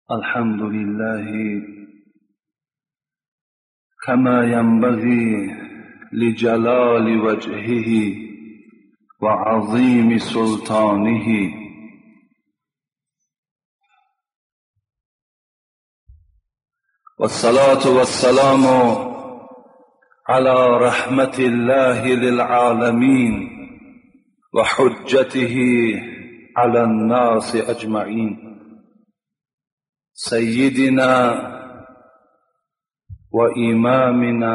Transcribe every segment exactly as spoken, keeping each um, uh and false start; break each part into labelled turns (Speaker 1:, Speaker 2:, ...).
Speaker 1: الحمد لله كما ينبغي لجلال وجهه وعظيم سلطانه، والصلاة والسلام على رحمة الله للعالمين وحجته على الناس أجمعين، سيدنا وإمامنا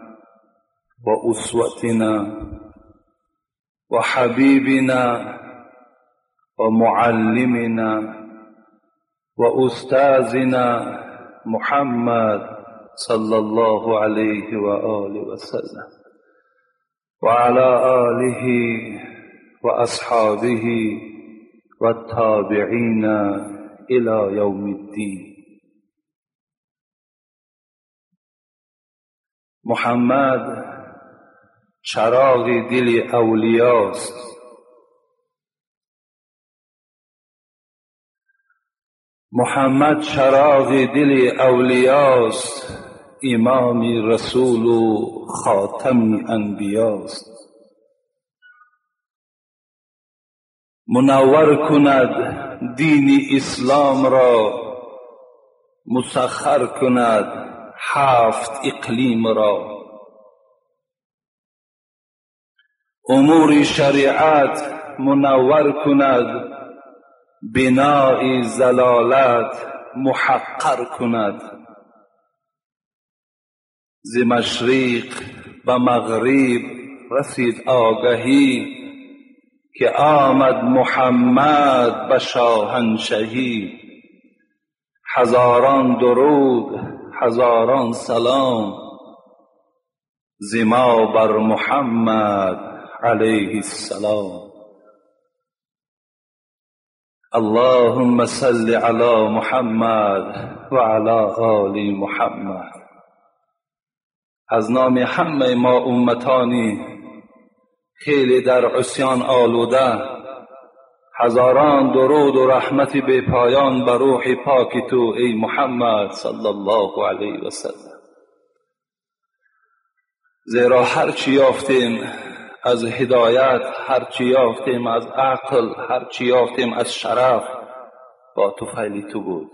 Speaker 1: وأسوتنا وحبيبنا ومعلمنا وأستاذنا محمد صلى الله عليه وآله وسلم، وعلى آله وأصحابه والتابعين إلى يوم الدين. محمد چراغ دل اولیاست، محمد چراغ دل اولیاست، امام رسول و خاتم انبیاست. منور کند دین اسلام را، مسخر کند هفت اقلیم را. امور شریعت منور کند، بنای زلالت محقر کند. ز مشرق و مغرب رسید آگهی، که آمد محمد به شاهنشهی. هزاران درود هزاران سلام، ز ما بر محمد علیه السلام. اللهم صل علی محمد و علی آل محمد. از نام همه ما امتانی خیلی در عصیان آلوده، هزاران درود و رحمت بی پایان بر روح پاک تو ای محمد صلی الله علیه و سلم. زیرا هرچی یافتیم از هدایت، هرچی یافتیم از عقل، هرچی یافتیم از شرف، با توفیل تو بود.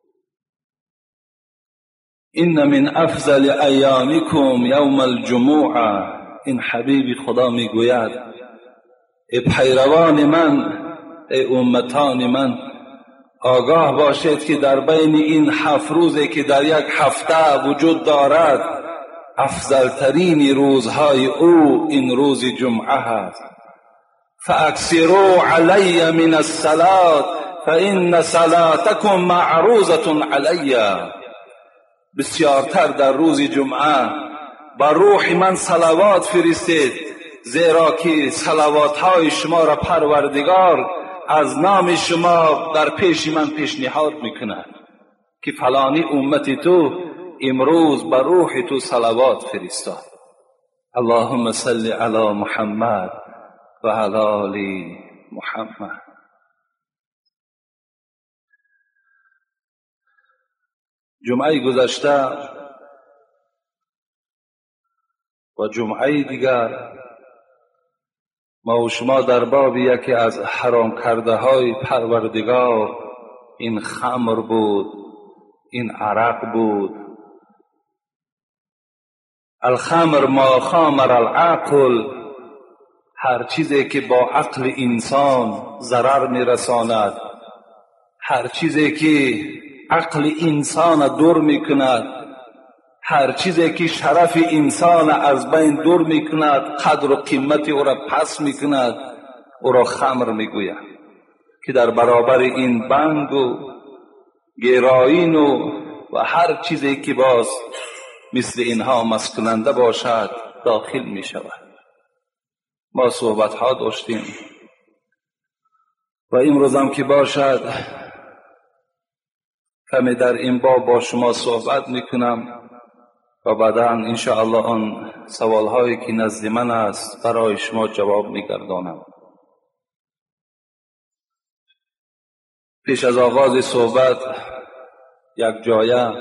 Speaker 1: این من افضل ایامکم یوم الجمعه. این حبیب خدا میگوید ای پیروان من، ای امتان من، آگاه باشید که در بین این هفت روزی که در یک هفته وجود دارد، افضل ترین روزهای او این روز جمعه است. فاکثروا علی من الصلاة فان صلاتکم معروضة علی. بسیارتر در روز جمعه بر روح من صلوات فرستید، زیرا که صلوات های شما را پروردگار از نام شما در پیش من پیشنهاد میکند که فلانی امتی تو امروز بر روح تو صلوات فرستاد. اللهم صل علی محمد و علی آل محمد. جمعه گذشته و جمعه دیگر ما و شما در باب یکی از حرام کرده های پروردگار، این خمر بود، این عرق بود. الخمر ما خامر العقل، هر چیزی که با عقل انسان ضرر میرساند، هر چیزی که عقل انسان دور میکند، هر چیزی که شرف انسان از بین دور میکند، قدر و قیمت او را پس میکند، او را خمر میگوید که در برابر این بنگ و گراین و و هر چیزی که باز مثل اینها مسکننده باشد داخل میشود. ما صحبت ها داشتیم و امروز هم که باشد کمی در این باب با شما صحبت میکنم و بعدا انشاءالله آن سوال هایی که نزد من است برای شما جواب میگردانم. پیش از آغاز صحبت یک جایه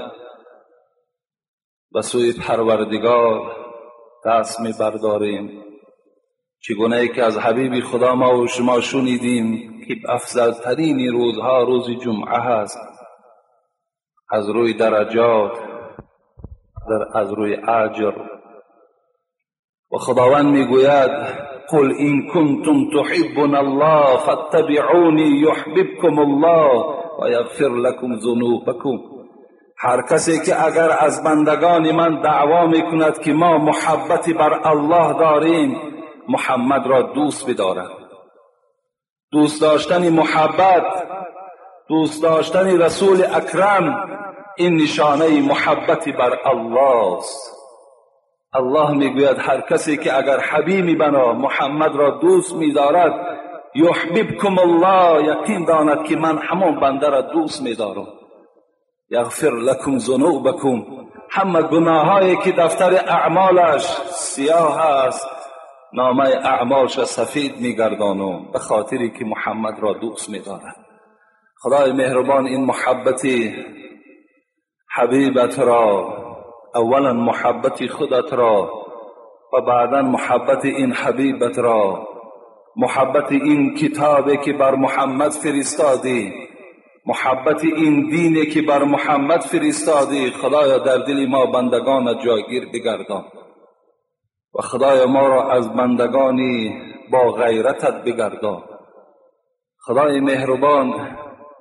Speaker 1: به سوی پروردگار دست می برداریم. چگونه ای که از حبیب خدا ما و شما شنیدیم که افضل ترین روزها روز جمعه هست، از روی درجات، از روی اجر. و خداوند میگوید قل این کنتم تحبون الله فاتبعونی یحببکم الله و یغفر لكم ذنوبکم. هر کسی که اگر از بندگان من دعوا میکند که ما محبتی بر الله داریم، محمد را دوست بدارد. دوست داشتن محبت، دوست داشتن رسول اکرم، این نشانه محبتی بر الله است. الله میگوید هر کسی که اگر حبیبی بنا محمد را دوست می‌دارد، یحببکم الله، یقین داند که من همون بنده را دوست می‌دارم. یغفر لکم ذنوبکم، همه گناهایی که دفتر اعمالش سیاه است نامه اعمالش سفید می‌گردانم، به خاطری که محمد را دوست می‌دارد. خدای مهربان این محبتی حبیبت را، اولا محبت خودت را و بعدا محبت این حبیبت را، محبت این کتابی که بر محمد فرستادی، محبت این دینی که بر محمد فرستادی، خدایا در دل ما بندگان جاگیر بگردان و خدایا ما را از بندگانی با غیرتت بگردان. خدای مهربان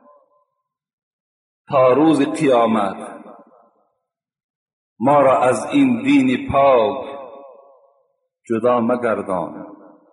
Speaker 1: تا روز قیامت ما را از این دین پاک جدا مگردان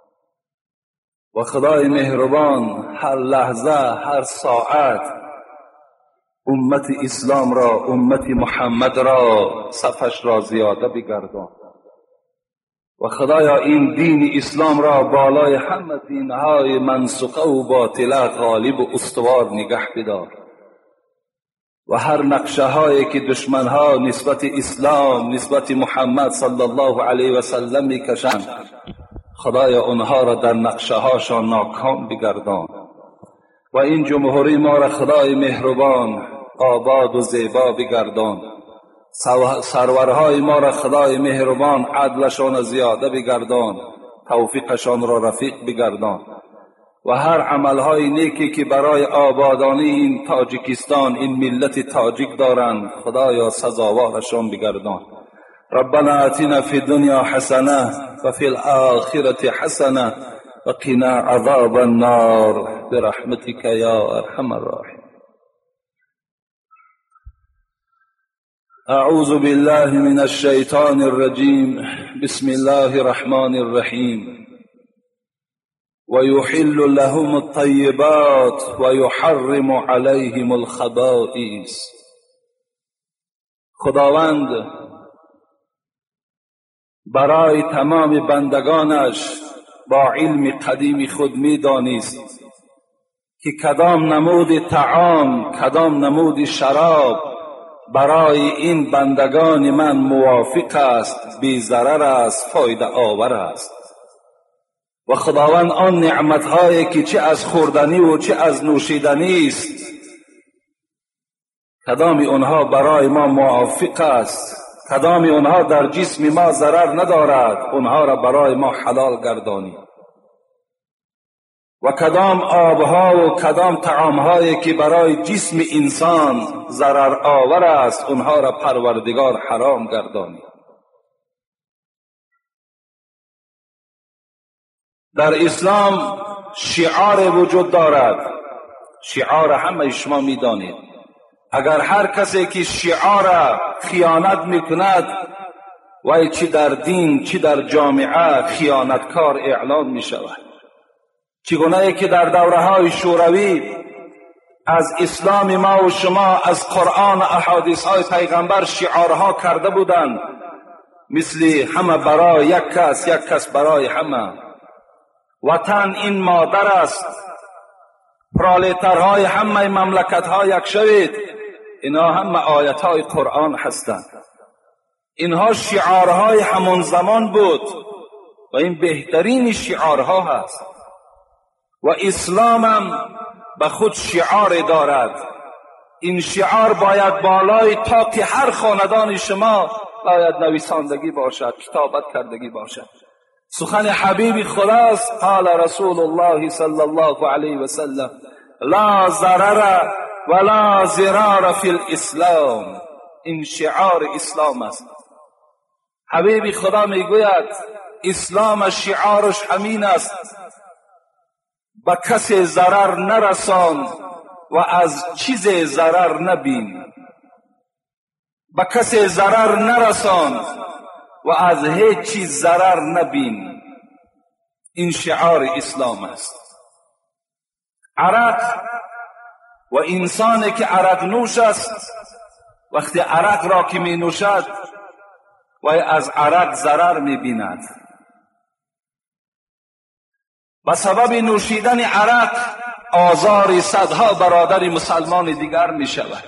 Speaker 1: و خدای مهربان هر لحظه، هر ساعت امت اسلام را، امت محمد را، صفش را زیاده بگردان و خدایا این دین اسلام را بالای همه دینهای منسوخه و باطله غالب و استوار نگه بدار و هر نقشه هایی که دشمن ها نسبت اسلام، نسبت محمد صلی الله علیه و سلم میکشند، خدایا آنها را در نقشه هاشان ناکام بگردان و این جمهوری ما را خدای مهربان آباد و زیبا بگردان. سرورهای ما را خدای مهربان عدلشان زیاده بگردان، توفیقشان را رفیق بگردان و هر عملهای نیکی که برای آبادانی این تاجیکستان، این ملت تاجیک دارند، خدایا سزاوارشان بگردان. ربنا آتنا فی الدنیا حسنه و فی الاخرة حسنه و قنا عذاب النار برحمتك یا ارحم الراحمین. اعوذ بالله من الشیطان الرجیم. بسم الله الرحمن الرحیم. ويحل لهم الطيبات ويحرم عليهم الخبائث. خداوند برای تمام بندگانش با علم قدیم خود می دانست که کدام نمود طعام، کدام نمود شراب برای این بندگان من موافق است، بی ضرر است، فایده آور است. و خداوند آن نعمتهایی که چه از خوردنی و چه از نوشیدنی است، کدام آنها برای ما موافق است، کدام آنها در جسم ما ضرر ندارد، آنها را برای ما حلال گردانی و کدام آبها و کدام طعامهایی که برای جسم انسان ضرر آور است، آنها را پروردگار حرام گردانی. در اسلام شعار وجود دارد، شعار همه شما می دانید. اگر هر کسی که شعار خیانت می کند و چی در دین چی در جامعه خیانتکار اعلان می شود. چگونه ای که در دوره های شوروی از اسلام ما و شما، از قرآن و احادیث های پیغمبر شعارها کرده بودند، مثل همه برای یک کس، یک کس برای همه، وطن این مادر است، پرالترهای همه مملکت ها یک شوید. اینا همه آیت های قرآن هستند. اینها شعارهای همون زمان بود و این بهترین شعارها هست. و اسلام هم به خود شعار دارد این شعار باید بالای طاق هر خاندان شما باید نویساندگی باشد، کتابت کردگی باشد. سخن حبیب خداست، قال رسول الله صلی الله علیه و سلم لا ضرر ولا ضرار فی الاسلام. این شعار اسلام است. حبیب خدا میگوید اسلام شعارش همین است، به کسی ضرر نرسان و از چیز ضرر نبین. به کسی ضرر نرسان و از هیچ چیز ضرر نبین. این شعار اسلام است. عرق و انسانی که عرق نوش است، وقتی عرق را که می نوشد و از عرق ضرر می بیند. به سبب نوشیدن عرق آزار صدها برادر مسلمان دیگر می شود.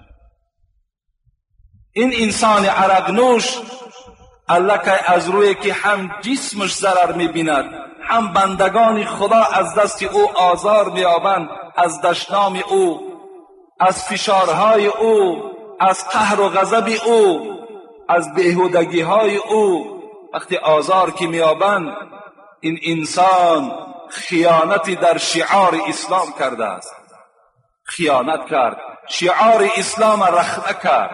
Speaker 1: این انسان عرق نوش الکه از روی که هم جسمش ضرر می بیند، هم بندگان خدا از دست او آزار می یابند، از دشنام او، از فشارهای او، از قهر و غضب او، از بیهودگی های او. وقتی آزار که می یابند، این انسان خیانتی در شعار اسلام کرده است. خیانت کرد، شعار اسلام رخنه کرد.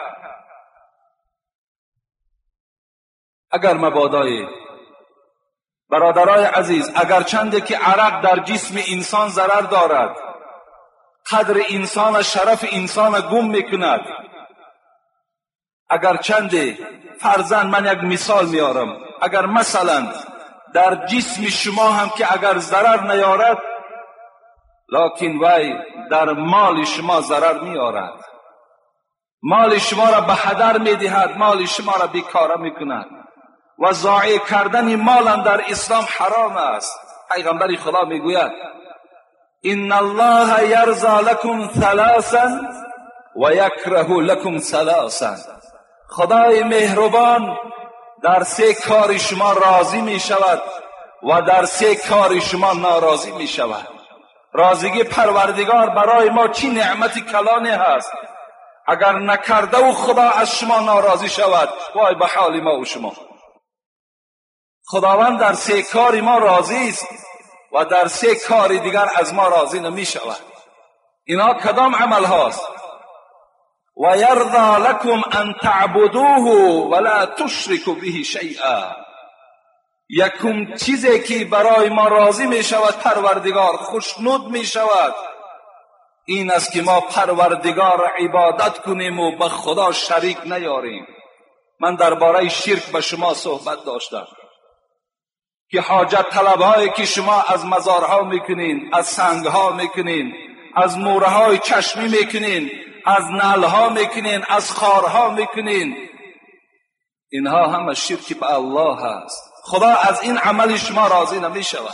Speaker 1: اگر مبادای برادرای عزیز، اگر چنده که عرق در جسم انسان ضرر دارد، قدر انسان، شرف انسان گم میکند، اگر چنده فرضاً من یک مثال میارم، اگر مثلا در جسم شما هم که اگر ضرر نیارد، لکن وی در مال شما ضرر میارد، مال شما را به هدر میدهد، مال شما را بیکاره میکند و ضایع کردن مال هم در اسلام حرام است. پیغمبر خدا میگوید ان الله یرضی لکم ثلاثا و یکره لکم ثلاثا. خدای مهربان در سه کار شما راضی می شود و در سه کار شما ناراضی می شود. راضیگی پروردگار برای ما چی نعمت کلانی هست. اگر نکرده و خدا از شما ناراضی شود، وای به حال ما و شما. خداوند در سه کار ما راضی است و در سه کار دیگر از ما راضی نمی شود. اینا کدام عمل هاست؟ و یرضی لکم ان تعبدوه ولا تشرکوا به شیئا. یکم چیزی که برای ما راضی می شود پروردگار، خوشنود می شود، این است که ما پروردگار را عبادت کنیم و به خدا شریک نیاریم. من درباره شرک به شما صحبت داشتم که حاجت طلب‌هایی که شما از مزارها میکنین، از سنگها میکنین، از مورهای چشمی میکنین، از نلها میکنین، از خارها میکنین، اینها همه شرک به الله هست. خدا از این عمل شما راضی نمی شود.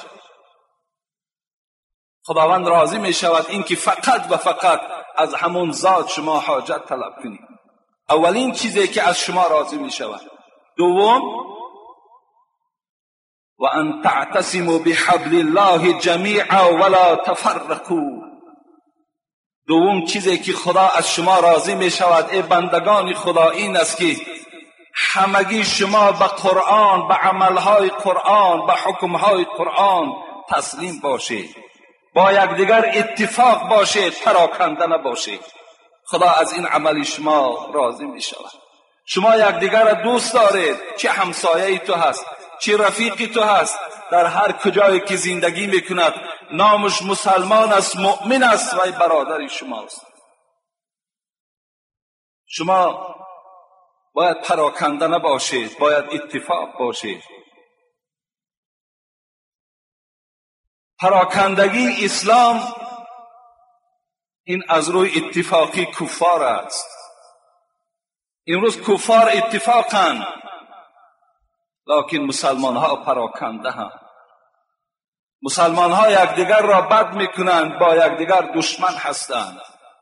Speaker 1: خداوند راضی می شود این که فقط و فقط از همون ذات شما حاجت طلب کنید. اولین چیزی که از شما راضی می شود. دوم، و ان تعتصموا بحبل الله جمیعا ولا تفرقوا. دوم چیزی که خدا از شما راضی می شود ای بندگان خدا این است که همگی شما به قرآن، به عملهای قرآن، به حکمهای قرآن تسلیم باشید، با یکدیگر اتفاق باشید، پراکنده نباشید. خدا از این عمل شما راضی می شود. شما یکدیگر را دوست دارید، چه همسایه تو هست، چه رفیقی تو هست، در هر کجایی که زندگی میکند نامش مسلمان است، مؤمن است و برادر شماست. شما باید پراکنده نباشید، باید اتفاق باشید. پراکندگی اسلام این از روی اتفاقی کفار است. امروز کفار اتفاقند، لکن مسلمان ها پراکنده هم. مسلمان ها یکدیگر را بد میکنند، با یکدیگر دشمن هستند.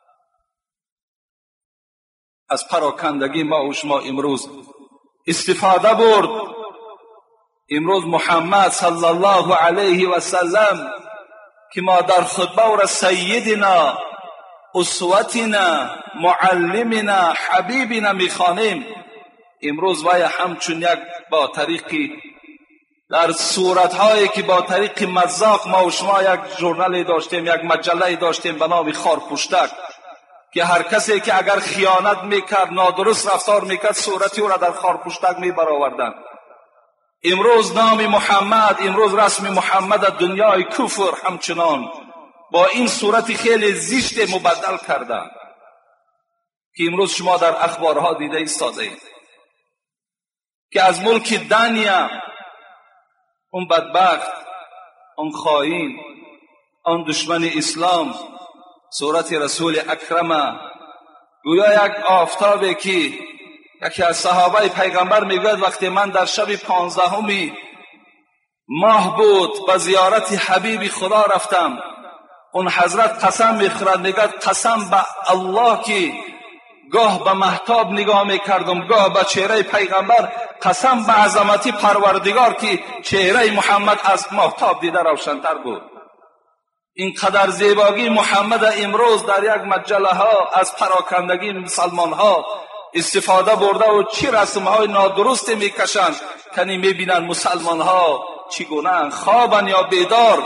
Speaker 1: از پراکندگی ما و شما امروز استفاده برد. امروز محمد صلی الله علیه و سلم که ما در خطبه او را سیدنا اسوتنا معلمنا حبیبنا میخوانیم، امروز وای همچون یک با طریقی در صورتهایی که با طریق مزاق ما و شما یک ژورنالی داشتیم، یک مجله داشتیم به نام خارپوشتک که هر کسی که اگر خیانت میکرد، نادرست رفتار میکرد، صورتی او را در خارپوشتک میبرآوردند. امروز نام محمد، امروز رسم محمد از دنیای کفر همچنان با این صورت خیلی زشت مبدل کردند که امروز شما در اخبارها دیده ایستاده اید که از ملک دنیا اون بدبخت، اون خائن، اون دشمن اسلام صورت رسول اکرم گویا یک آفتابی که یکی از صحابه پیغمبر میگوید وقتی من در شب پانزدهمی ماه بود به زیارت حبیب خدا رفتم، اون حضرت قسم میخورد میگوید قسم به الله که گاه به مهتاب نگاه میکردم، گاه به چهره پیغمبر، قسم به عظمتی پروردگار که چهره محمد از مهتاب دیده روشن‌تر بود. اینقدر زیبایی محمد امروز در یک مجله ها از پراکندگی مسلمان ها استفاده برده و چی رسم های نادرست میکشند کنی میبینند مسلمان ها چگونه خوابن یا بیدار.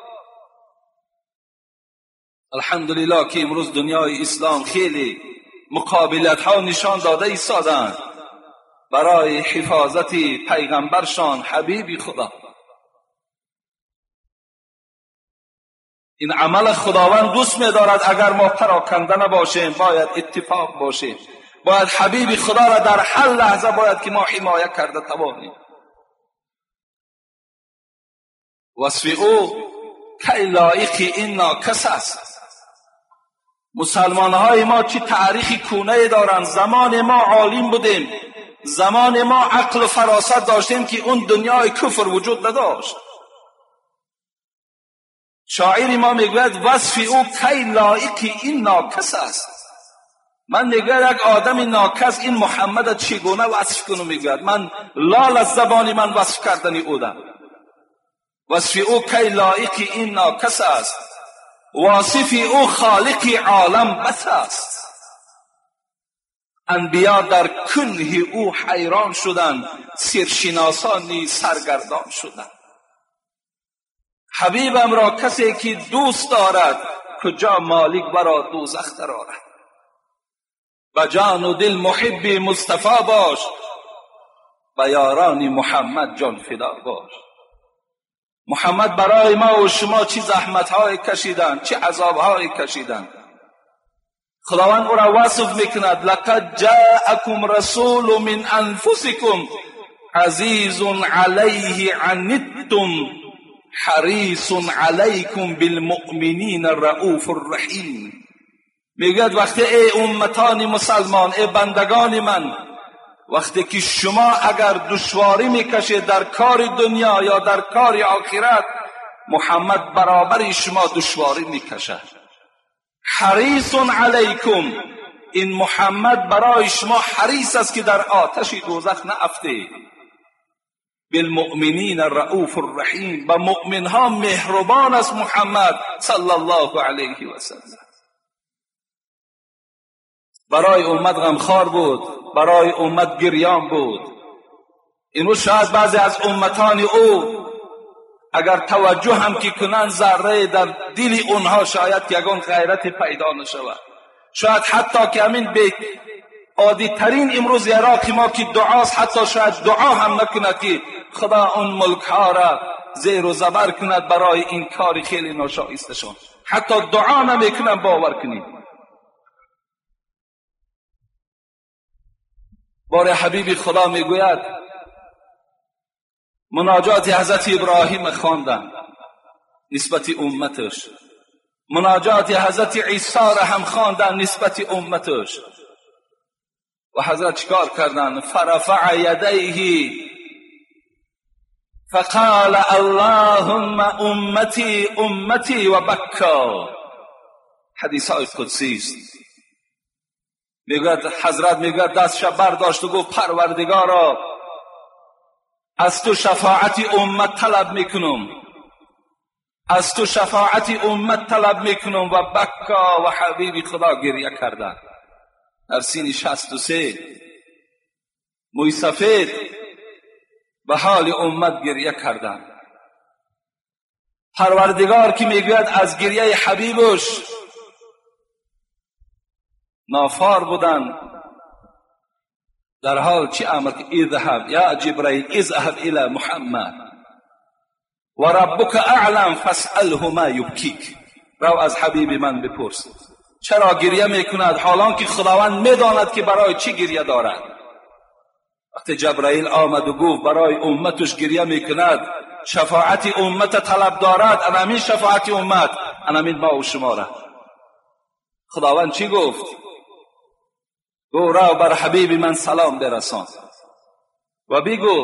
Speaker 1: الحمدلله که امروز دنیای اسلام خیلی مقابلت ها نشان داده ایستادند برای حفاظت پیغمبرشان حبیب خدا. این عمل خداوند دوست می‌دارد اگر ما پراکنده نباشیم، باید اتفاق باشیم، باید حبیب خدا را در هر لحظه باید که ما حمایه کرده توانیم. وصف او کی لایق این ناکس است. مسلمان های ما چه تاریخی کونه دارند. زمان ما عالم بودیم، زمان ما عقل و فراست داشتیم که اون دنیای کفر وجود نداشت. شاعر ما میگوید وصف او کی لایق این ناکس است. من میگوید یک آدم ناکس این محمد چگونه وصف کنم؟ میگوید من لال از زبان من وصف کردن او ده. وصف او کی لایق این ناکس است، واصف او خالق عالم بس است. انبیا در کنه او حیران شدند، سرشناسان نیز سرگردان شدند. حبیبم را کسی که دوست دارد کجا مالک برا دوزخ درآرد. به جان و دل محب مصطفی باش، به یاران محمد جان فدا باش. محمد برای ما و شما چه زحمت‌های کشیدن، چه عذاب‌های کشیدن. خداوند او را وصف میکند لقد جاءکم رسول من انفسکم عزیز علیه عنتم حریص علیکم بالمؤمنین رؤوف الرحیم. میگوید وقتی ای امتان مسلمان، ای بندگان من، وقتی که شما اگر دشواری میکشید در کار دنیا یا در کار آخرت، محمد برابر شما دشواری میکشد. حریص علیکم، این محمد برای شما حریص است که در آتش دوزخ نافتید. بالمؤمنین رؤوف الرحیم، با مؤمنها مهربان است محمد صلی الله علیه و سلم. برای امت غمخوار بود، برای امت گریان بود. اینو شاید بعضی از امتان او اگر توجه هم که کنند ذره در دل اونها شاید که یگان غیرت پیدا نشود. شاید حتی که همین به عادی ترین امروز عراق ما که دعاست، حتی شاید دعا هم نکند که خدا اون ملک ها را زیر و زبر کند برای این کار خیلی ناشایستشان. حتی دعا نمیکنن، باور کنید. بار حبیب خدا میگوید مناجات حضرت ابراهیم خواندن نسبت امتش، مناجات حضرت عیسی را هم خواندن نسبت امتش. و حضرت چیکار کردن؟ فرفع یدیه فقال اللهم امتی امتی و بکا. حدیث های قدسی است. میگوید حضرت میگوید دستش برداشت و گفت پروردگارا از تو شفاعت امت طلب میکنم، از تو شفاعت امت طلب میکنم. و بکا و حبیب خدا گریه کردن. در سین شصت و سه موی سفید به حال امت گریه کردن. پروردگار که میگوید از گریه حبیبش نافار بودن، در حال چی امر که اذهب یا جبرائیل اذهب الى محمد و ربک اعلم فاسأله ما یبکیک. رو از حبیب من بپرس چرا گریه میکند، حالان که خداوند میداند که برای چی گریه دارد. وقتی جبرائیل آمد و گفت برای امتش گریه میکند، شفاعت امت طلب دارد، انامین شفاعت امت، انامین ما و شما را. خداوند چی گفت؟ گو رو بر حبیب من سلام برسان و بگو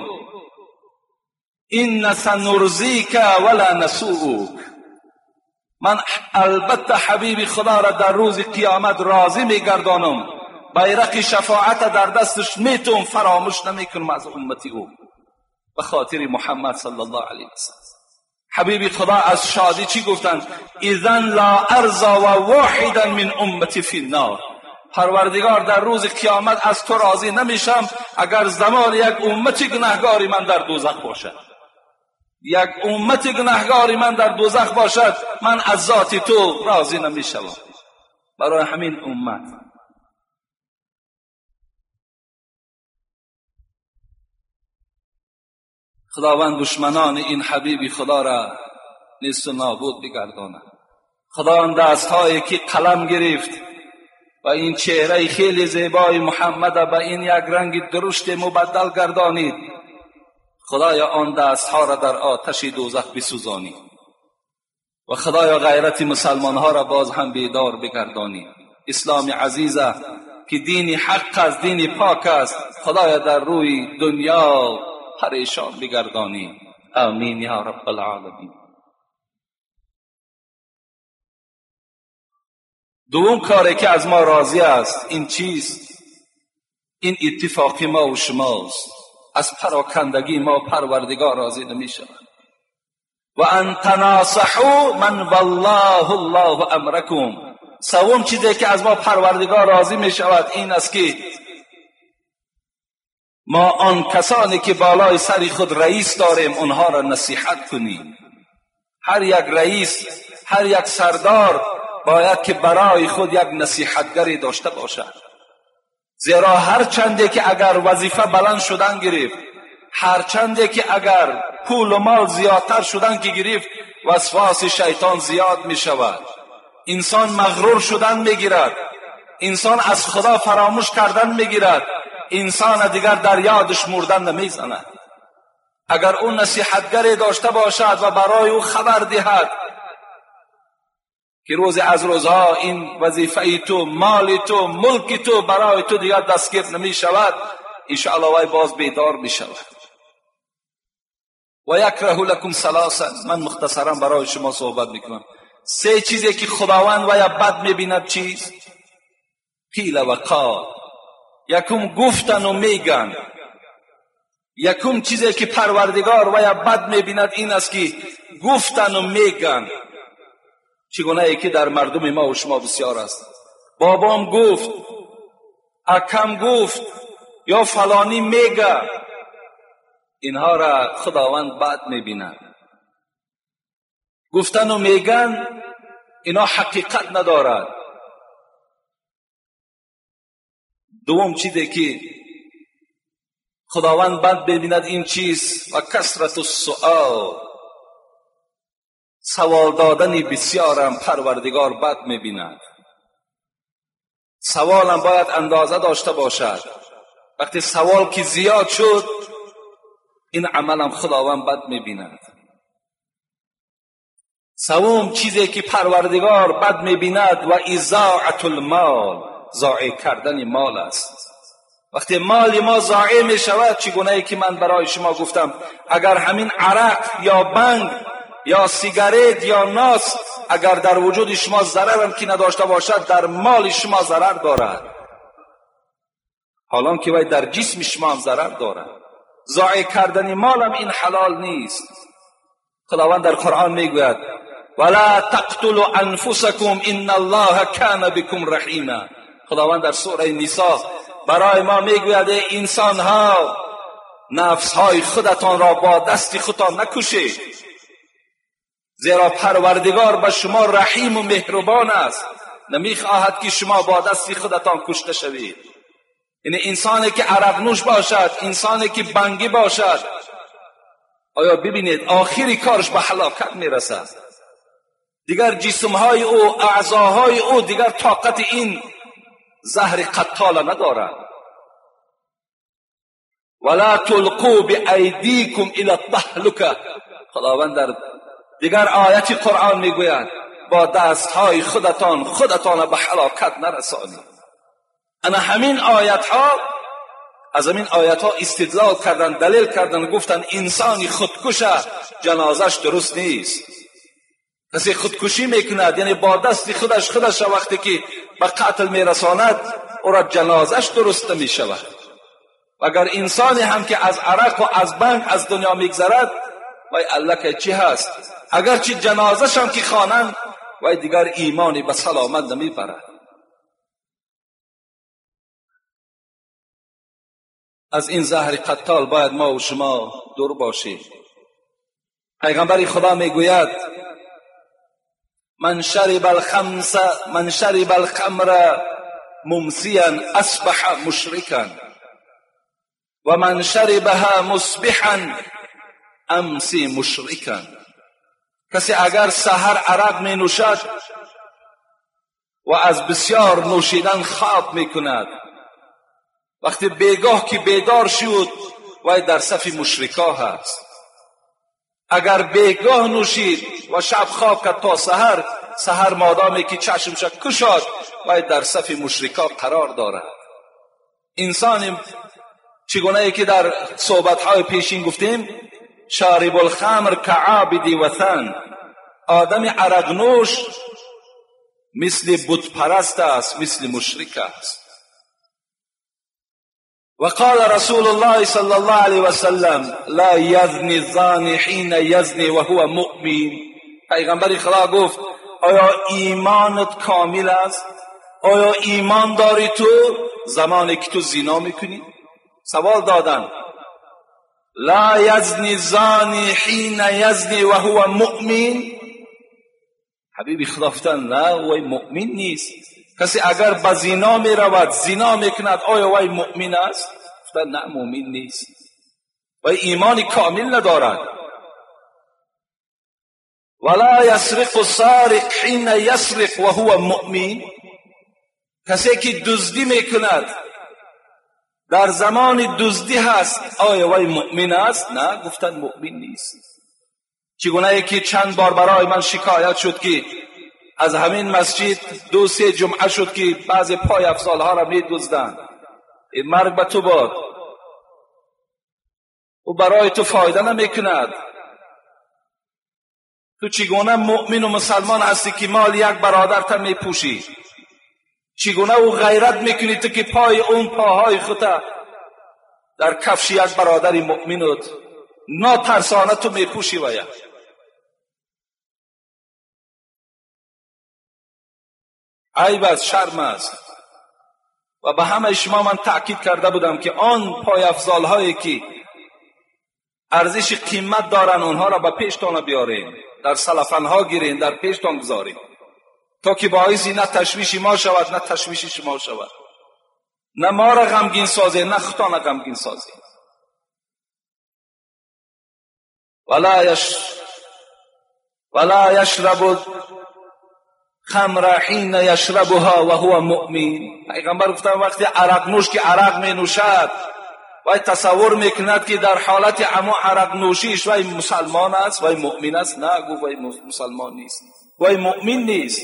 Speaker 1: این سنرضیک ولا نسوءک. من البته حبیب خدا را در روز قیامت راضی میگردانم، بیرق شفاعت در دستش میتون، فراموش نمیکنم از امتی او. به خاطر محمد صلی الله علیه وسلم. حبیب خدا از شادی چی گفتند؟ اذن لا ارضا و واحدا من امتی فی النار. پروردگار در روز قیامت از تو راضی نمیشم اگر زمان یک امتی گناهگاری من در دوزخ باشد. یک امتی گناهگاری من در دوزخ باشد، من از ذات تو راضی نمیشم. برای همین امت خداوند دشمنان این حبیب خدا را نیست و نابود بگرداند. خداوند دستهایی که قلم گرفت و این چهره خیلی زیبای محمد به این یک رنگ درشت مبدل گردانید، خدایا آن دستها را در آتش دوزخ بسوزانی و خدایا غیرت مسلمان ها را باز هم بیدار بگردانی. اسلام عزیزه که دین حق است، دین پاک است، خدایا در روی دنیا پریشان بگردانی. آمین یا رب العالمین. دوم کاری که از ما راضی است این چیست؟ این اتفاقی ما و شماست. از پراکندگی ما پروردگار راضی نمی شود. و ان تناصحوا من والله الله امرکم. سوم چیزی که از ما پروردگار راضی می شود این است که ما آن کسانی که بالای سر خود رئیس داریم اونها را نصیحت کنیم. هر یک رئیس، هر یک سردار باید که برای خود یک نصیحتگری داشته باشد. زیرا هر چنده که اگر وظیفه بلند شدن گرفت، هر چنده که اگر پول و مال زیادتر شدن که گرفت، وسواس شیطان زیاد می شود. انسان مغرور شدن می گیرد، انسان از خدا فراموش کردن می گیرد، انسان دیگر در یادش مردن نمی زند. اگر اون نصیحتگری داشته باشد و برای او خبر دهد که روز از روزها این وظیفه تو، مال تو، ملک تو برای تو دیگر دستگیر نمی شود، انشاءالله وای باز بیدار می شود. و یکره لکم ثلاثا. من مختصرا برای شما صحبت میکنم. سه چیزی که خداوند وای بد میبیند چیست؟ قیل و قال. یکم گفتن و میگن. یکم چیزی که پروردگار وای بد میبیند این است که گفتن و میگن. چگونه ای که در مردم ما و شما بسیار است. بابام گفت، اکم گفت، یا فلانی میگه. اینها را خداوند بد میبیند. گفتن و میگن اینا حقیقت ندارد. دوم چیزی که خداوند بد ببیند این چیز و کثرت السؤال، سوال دادن بسیارم پروردگار بد میبیند. سوالم باید اندازه داشته باشد. وقتی سوال که زیاد شد این عملم خداوند بد میبیند. سوم چیزی که پروردگار بد میبیند و اضاعت المال، ضایع کردن مال است. وقتی مال ما ضایع می شود، چگونه ای که من برای شما گفتم، اگر همین عرق یا بنگ یا سیگارت یا ناس اگر در وجود شما ضرر هم که نداشته باشد، در مال شما ضرر دارد، حالان که وای در جسم شما هم ضرر دارد. ضایع کردن مال هم این حلال نیست. خداوند در قرآن میگوید ولا تقتلوا انفسکم ان الله کان بكم رحیما. خداوند در سوره نساء برای ما میگوید ای انسان ها، نفس های خودتان را با دست خودتان نکشید، زیرا پروردگار به شما رحیم و مهربان است، نمیخواهد که شما با دست خودتان کشته شوید. یعنی انسانی که عرق نوش باشد، انسانی که بنگی باشد، آیا ببینید آخری کارش به هلاکت میرسد. دیگر جسمهای او، اعضاهای او دیگر طاقت این زهر قتال ندارد. ولا تلقوا بایدیکم الی التهلکه. خداوند در دیگر آیت قرآن میگوید با دستهای خودتان خودتان به هلاکت نرسانید. انا همین آیت ها، از همین آیت ها استدلال کردن، دلیل کردن، گفتن انسانی خودکش جنازش درست نیست. کسی خودکشی میکند یعنی با دست خودش خودش وقتی که به قتل میرساند او را جنازش درست نمیشود. و اگر انسانی هم که از عرق و از بنگ از دنیا میگذرد، وای الله که چی هست، اگر چی جنازش هم که خوانند وای دیگر ایمانی به سلامت نمیبرد. از این زهر قتال باید ما و شما دور باشیم. پیغمبر خدا میگوید من شرب الخمس من شرب الخمر ممسیا اصبح مشرکا و من شربها مصبحا امسی مشرکا. کسی اگر سحر عرق می نوشد و از بسیار نوشیدن خواب می کند، وقتی بیگاه که بیدار شد وای در صف مشرکا هست. اگر بیگاه نوشید و شب خواب کرد تا سحر، سحر مادامی که چشمش کشاد وای در صف مشرکا قرار دارد. انسان چگونه ای که در صحبت‌های پیشین گفتیم، شارب الخمر کعابد وثن، آدم عرق نوش مثل بت پرست است، مثل مشرک است. وقال رسول الله صلی الله علیه وسلم لا یزنی الزانی حین یزنی وهو مؤمن. پیغمبر خدا گفت آیا ایمانت کامل است؟ آیا ایمان داری تو زمانی که تو زنا میکنی؟ سوال دادن لا یزنی الزانی حین یزنی وهو مؤمن. حبیبی خدا گفتن نه، وی مؤمن نیست. کسی اگر به زنا می رود، زنا میکند، آیا وی مؤمن است؟ گفتن نه، مؤمن نیست، وی ایمان کامل ندارد. ولا یسرق السارق حین یسرق وهو مؤمن. کسی که دزدی میکند در زمان دزدی هست، آیا وی مؤمن است؟ نه، گفتن مؤمن نیست. چگونه ای که چند بار برای من شکایت شد که از همین مسجد دو سه جمعه شد که بعضی پای افضال ها را می دزدند. این مرگ به تو باد، او برای تو فایده نمی کند. تو چگونه مؤمن و مسلمان هستی که مال یک برادر تا می پوشی؟ چگونه او غیرت میکنی تو که پای اون پاهای خودت در کفش یک برادر مؤمنت ناترسانه تو می پوشی؟ و یک عیب است، شرم است. و به همه شما من تأکید کرده بودم که آن پای افضال هایی که ارزش قیمت دارن اونها را به پیشتان بیارین، در سلفن ها گیرین، در پیشتان گذارین، تا که باعثی نه تشویش ما شود نه تشویش شما شود، نه ما را غمگین سازه نه خودتان غمگین سازه. ولا یش ولا یشرب خمر حین یشربها و هو مؤمن. پیغمبر گفتن وقتی عرق نوش که عرق می نوشد وای تصور میکند که در حالت اما عرق نوشیش وای مسلمان است، وای مؤمن است. نه، گفت وای مسلمان نیست، وای مؤمن نیست.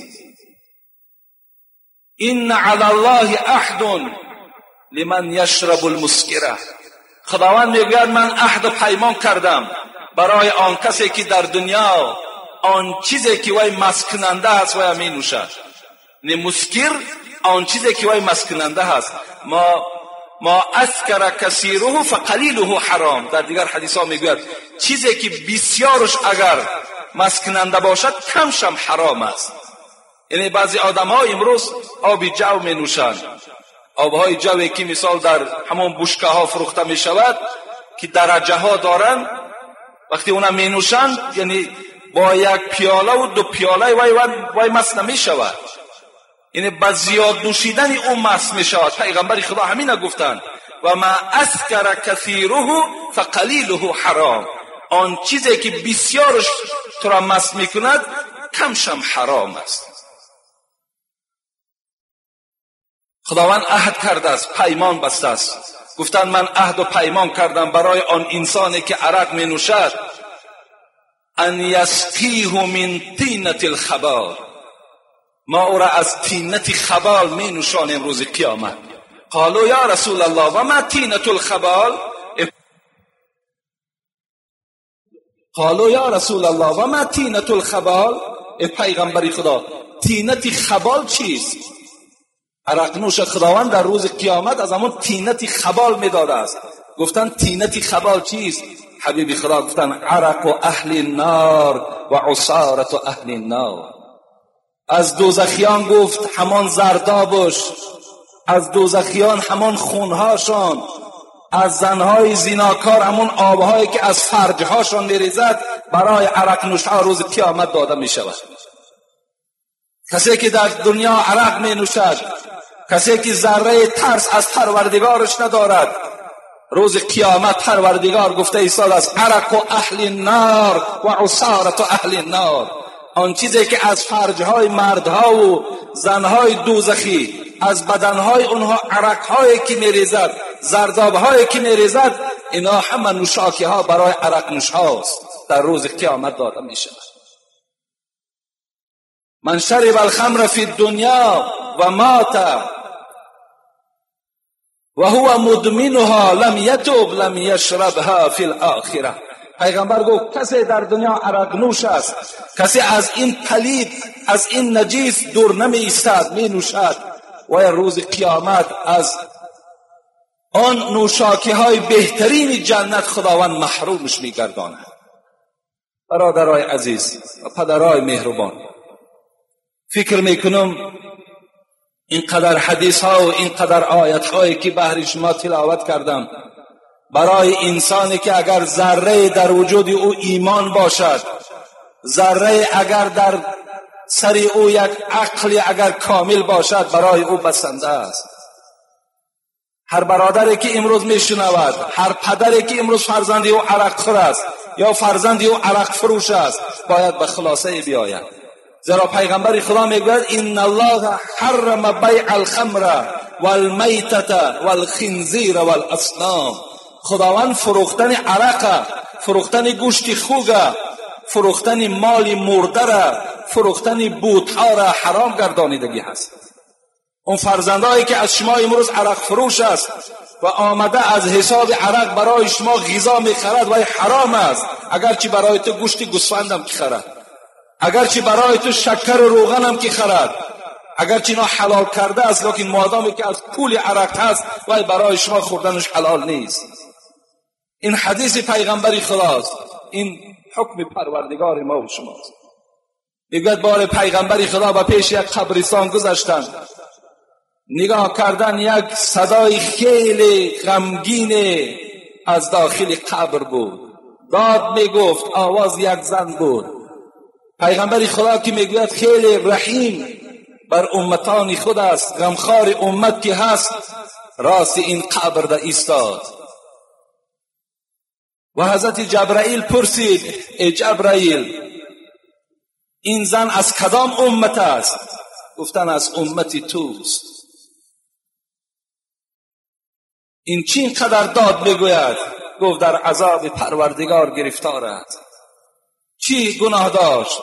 Speaker 1: ان علی الله عهد لمن یشرب المسکره. خداوند میگوید من عهد پیمان کردم برای آن کسی که در دنیا آن چیزی که وای مسکننده است وای می نوشد. نه مسکر آن چیزی که وای مسکننده است. ما ما اسکر کثیره فقلیله حرام. در دیگر حدیث ها میگوید چیزی که بسیارش اگر مسکننده باشد کمشم حرام است. یعنی بعضی آدم ها امروز آبی جو می نوشند، آبهای جوی که مثال در همون بشکه ها فروخته می شود که درجه ها دارن، وقتی اونا می نوشند یعنی با یک پیاله و دو پیاله وای وای مست نمی شود، یعنی با زیاد نوشیدن اون مست می شود. پیغمبر خدا همین گفتند و ما اسکر کثیره فقلیله حرام، آن چیزی که بسیارش تو را مست می کند کمشم حرام است. خداوند عهد کرده است، پیمان بسته است. گفتند من عهد و پیمان کردم برای آن انسانی که عرق می نوشد ان یسقیه من طینة الخبال، ما او را از طینت خبال می نوشانیم روز قیامت. قالوا یا رسول الله و ما طینة الخبال، قالوا یا رسول الله و ما طینة الخبال، ای پیغمبر خدا طینت خبال چیست؟ عرق نوش خداوند در روز قیامت از همون طینت خبال می داده است. گفتن طینت خبال چیست؟ حبیب خدا گفتن عرق و اهل النار و عصارت و اهل النار. از دوزخیان گفت همان زردابش، از دوزخیان همان خونهاشان، از زنهای زیناکار همون آبهایی که از فرجهاشان میریزد برای عرق نوشها روز قیامت داده می شود. کسی که در دنیا عرق می نوشد، کسی که ذره ترس از پروردگارش ندارد، روز قیامت پروردگار گفته ایستاد است عرق و اهل النار و عصارت و اهل النار، آن چیزی که از فرجهای مردها و زنهای دوزخی از بدنهای اونها عرقهایی که میریزد، زردابهایی که میریزد، اینا همه نوشاکی ها برای عرق نوش هاست، در روز قیامت داده می شود. من شرب الخمر فی الدنیا و مات و هو مدمنها لم یتوب لم یشربها فی الاخره. پیغمبر گفت کسی در دنیا عرق نوش است، کسی از این پلید از این نجیس دور نمی ایستد، می نوشد و روز قیامت از آن نوشاکی های بهترین جنت خداوند محرومش می گرداند. برادرای عزیز و پدرای مهربان، فکر می کنم اینقدر حدیث ها و اینقدر آیت هایی که بهر شما تلاوت کردم برای انسانی که اگر ذره در وجود او ایمان باشد، ذره اگر در سر او یک عقل اگر کامل باشد، برای او بسنده است. هر برادری که امروز میشنود، هر پدری که امروز فرزندی او عرق خور است یا فرزندی او عرق فروش است، باید به خلاصه بیاید. زیرا پیغمبر خدا میگوید ان الله حرم بیع الخمر والمیتة والخنزیر والاصنام، خداوند فروختن عرق، فروختن گوشت خوگه، فروختن مال مرده را، فروختن بوتها را حرام گردانیدگی هست. اون فرزندایی که از شما امروز عرق فروش است و آمده از حساب عرق برای شما غذا میخرد و حرام است، اگرچه برای تو گوشت گوسفندم که خرد، اگرچه برای تو شکر و روغن هم که خرد، اگرچه اینا حلال کرده است، لیکن مادامی که از پول عرق هست و برای شما خوردنش حلال نیست. این حدیث پیغمبری خداست، این حکم پروردگار ما و شماست. میگوید بار پیغمبری خدا به پیش یک قبرستان گذشتند، نگاه کردن یک صدای خیلی غمگین از داخل قبر بود، داد میگفت، آواز یک زن بود. پیغمبر خدا که میگوید خیلی رحیم بر امتان خود است، غمخوار امت که هست، راست این قبر در ایستاد و حضرت جبرائیل پرسید ای جبرائیل این زن از کدام امت است؟ گفتن از امتی توست. این چین قدر داد میگوید؟ گفت در عذاب پروردگار گرفتار است. چی گناه داشت؟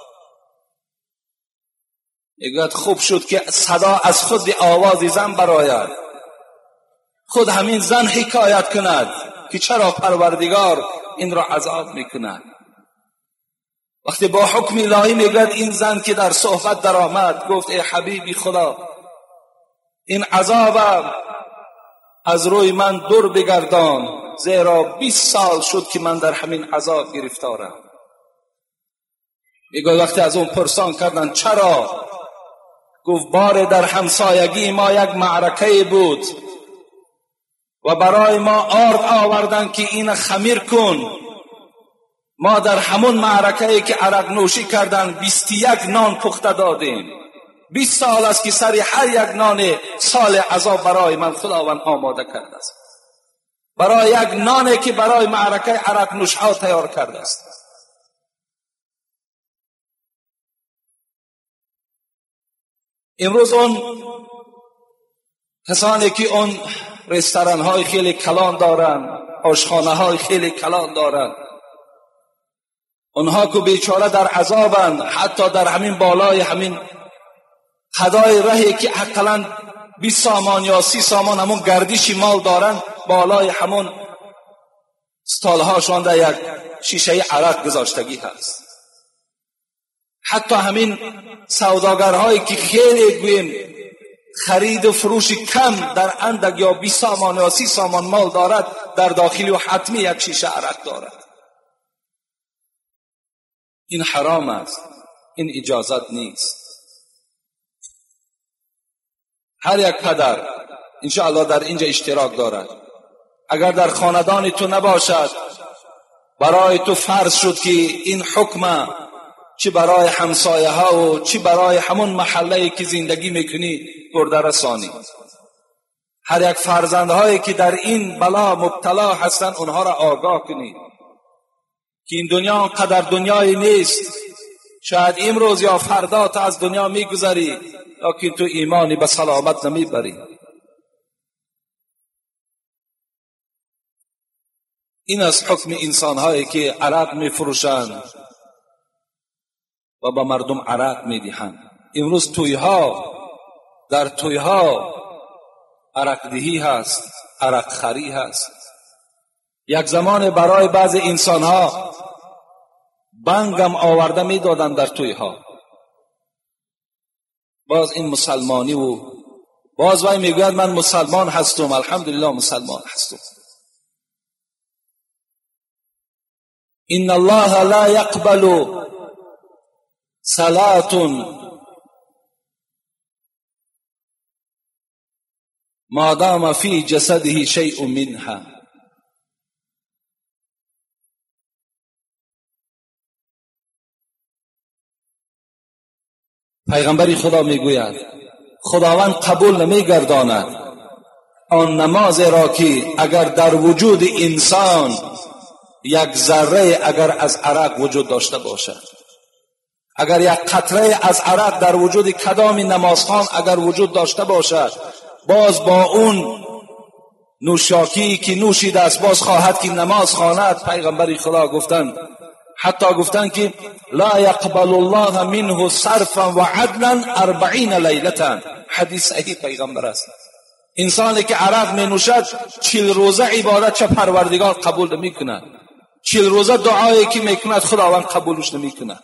Speaker 1: میگوید خوب شد که صدا از خود آواز زن برآید، خود همین زن حکایت کند که چرا پروردگار این را عذاب میکند. وقتی با حکم الهی میگوید این زن که در صحبت در آمد، گفت ای حبیبی خدا این عذاب از روی من دور بگردان، زیرا بیست سال شد که من در همین عذاب گرفتارم. میگه وقتی از اون پرسان کردن چرا؟ گفت بار در همسایگی ما یک معرکه بود و برای ما آرد آوردن که این خمیر کن. ما در همون معرکه که عرق نوشی کردن بیست و یک نان پخته دادیم. بیست سال است که سر هر یک نان سال عذاب برای من خداوند آماده کرده است، برای یک نانی که برای معرکه عرق نوش ها تیار کرده است. امروز اون کسانی که اون رستوران های خیلی کلان دارن، آشخانه های خیلی کلان دارن، اونها که بیچاره در عذابند، حتی در همین بالای همین خدای رهی که حقاً بیست سامان یا سی سامان همون گردشی مال دارن، بالای همون استالهاشان در یک شیشه عرق گذاشتگی هست. حتی همین سوداگرهایی که خیلی گویم خرید و فروش کم در اندک یا بیست سامان یا سی سامان مال دارد، در داخلی و حتمی یک شیشه عرق دارد. این حرام است، این اجازت نیست. هر یک پدر انشاءالله در اینجا اشتراک دارد. اگر در خاندان تو نباشد، برای تو فرض شد که این حکم چی برای همسایه ها و چی برای همون محله که زندگی میکنی برده رسانی. هر یک فرزندهایی که در این بلا مبتلا هستند اونها را آگاه کنی که این دنیا قدر دنیایی نیست. شاید امروز یا فردا تا از دنیا میگذری، لیکن تو ایمانی به سلامت نمیبری. این از حکم انسانهایی که عرق میفروشند و به مردم عرق میدهند. امروز تویها، در تویها عرق دهی هست، عرق خری هست. یک زمان برای بعض انسانها بنگم آورده میدادند در تویها. باز این مسلمانی و باز وای میگوید من مسلمان هستم، الحمدلله مسلمان هستم. ان الله لا يقبل صلاة ما دام في جسده شيء منها. پیغمبر خدا میگوید خداوند قبول نمیگرداند آن نماز را که اگر در وجود انسان یک ذره اگر از عرق وجود داشته باشد، اگر یک قطره از عرق در وجود کدام نمازخوان اگر وجود داشته باشد، باز با اون نوشاکی که نوشیده است باز خواهد که نماز خواند. پیغمبر خدا گفتند، حتی گفتند که لا يقبل الله منه صرفا و عدلا اربعین لیلتا. حدیث صحیح پیغمبر است. انسانی که عرق می نوشد چل روزه عبادت چه پروردگار قبول نمی کند، چل روزه دعایی که می کند خداوند قبولش نمی کند.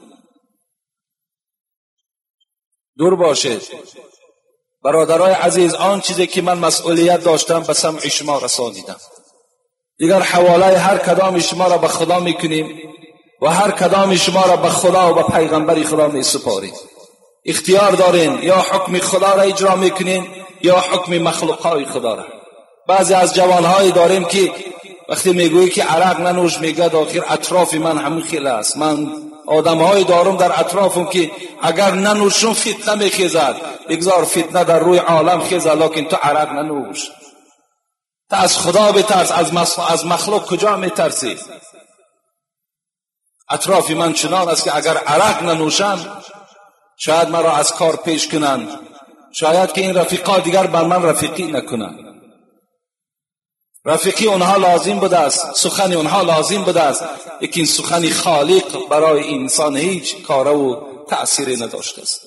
Speaker 1: دور باشید برادرای عزیز، آن چیزی که من مسئولیت داشتم به سمع شما رسانیدم. دیگر حواله هر کدام شما را به خدا میکنیم و هر کدام شما را به خدا و به پیغمبر خدا می سپاریم. اختیار دارین، یا حکم خدا را اجرا میکنین یا حکم مخلوقای خدا را. بعضی از جوانهایی داریم که وقتی میگویی که عرق ننوش میگه داخل اطراف من همون خیلی است. من آدمهایی دارم در اطرافم که اگر ننوشم فتنه میخیزد. بگذار فتنه در روی عالم خیزد، لکن تو عرق ننوش. تو از خدا بترس، از, از مخلوق کجا میترسی؟ اطراف من چنان است که اگر عرق ننوشم شاید مرا از کار پیش کنند، شاید که این رفیقا دیگر بر من رفیقی نکنند. رفیقی اونها لازم بوده است، سخن اونها لازم بوده است، لیکن سخن خالق برای این انسان هیچ کار و تأثیری نداشته است.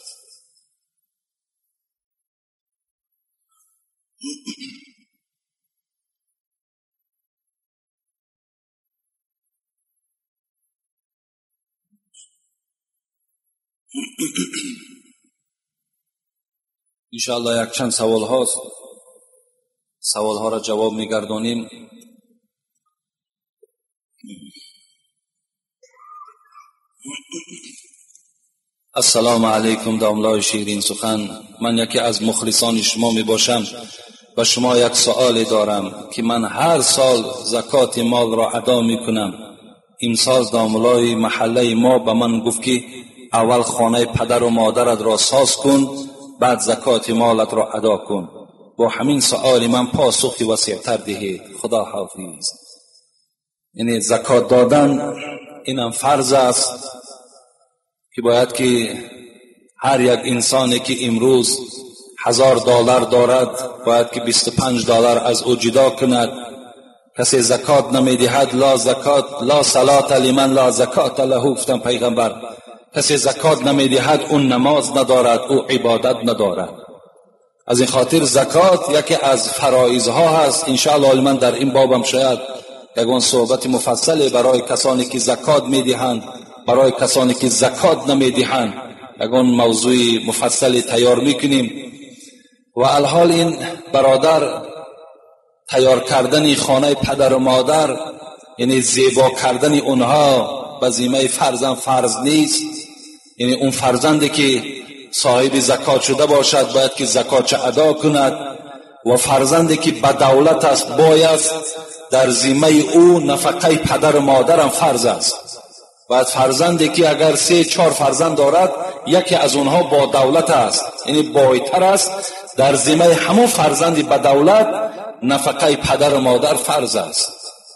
Speaker 1: انشاءالله یک چند سوال هاست، سوال ها را جواب میگردانیم. السلام علیکم داملای شیرین سخن. من یکی از مخلصان شما می باشم و شما یک سؤال دارم که من هر سال زکات مال را ادا می کنم. این سال داملای محله ما به من گفت که اول خانه پدر و مادرت را ساز کن، بعد زکات مالت را ادا کن. با همین سؤال من پاسخی وسیع‌تر دهید. خدا حافظ. یعنی زکات دادن اینم فرض است که باید که هر یک انسانی که امروز هزار دلار دارد باید که بیست و پنج دلار از او جدا کند. کسی زکات نمیدهد لا زکات لا صلات لمن لا زکات له، گفتن پیغمبر. کسی زکات نمیدهد اون نماز ندارد، او عبادت ندارد. از این خاطر زکات یکی از فرایض ها هست. ان شاء الله من در این بابم شاید یگان صحبت مفصل برای کسانی که زکات میدهند، برای کسانی که زکات نمیدهند یگان موضوع مفصل تیار میکنیم. و الحال این برادر تیار کردن خانه پدر و مادر، یعنی زیبا کردن اونها به ذمه فرزند فرض نیست. یعنی اون فرزندی که صاحب زکات شده باشد باید که زکات ادا کند، و فرزندی که به دولت است باید در ذمه او نفقه پدر و مادر هم فرض است. باید فرزندی که اگر سه چهار فرزند دارد یکی از اونها با دولت است، یعنی بایتر است، در ذمه همون فرزندی به دولت نفقه پدر و مادر فرض است.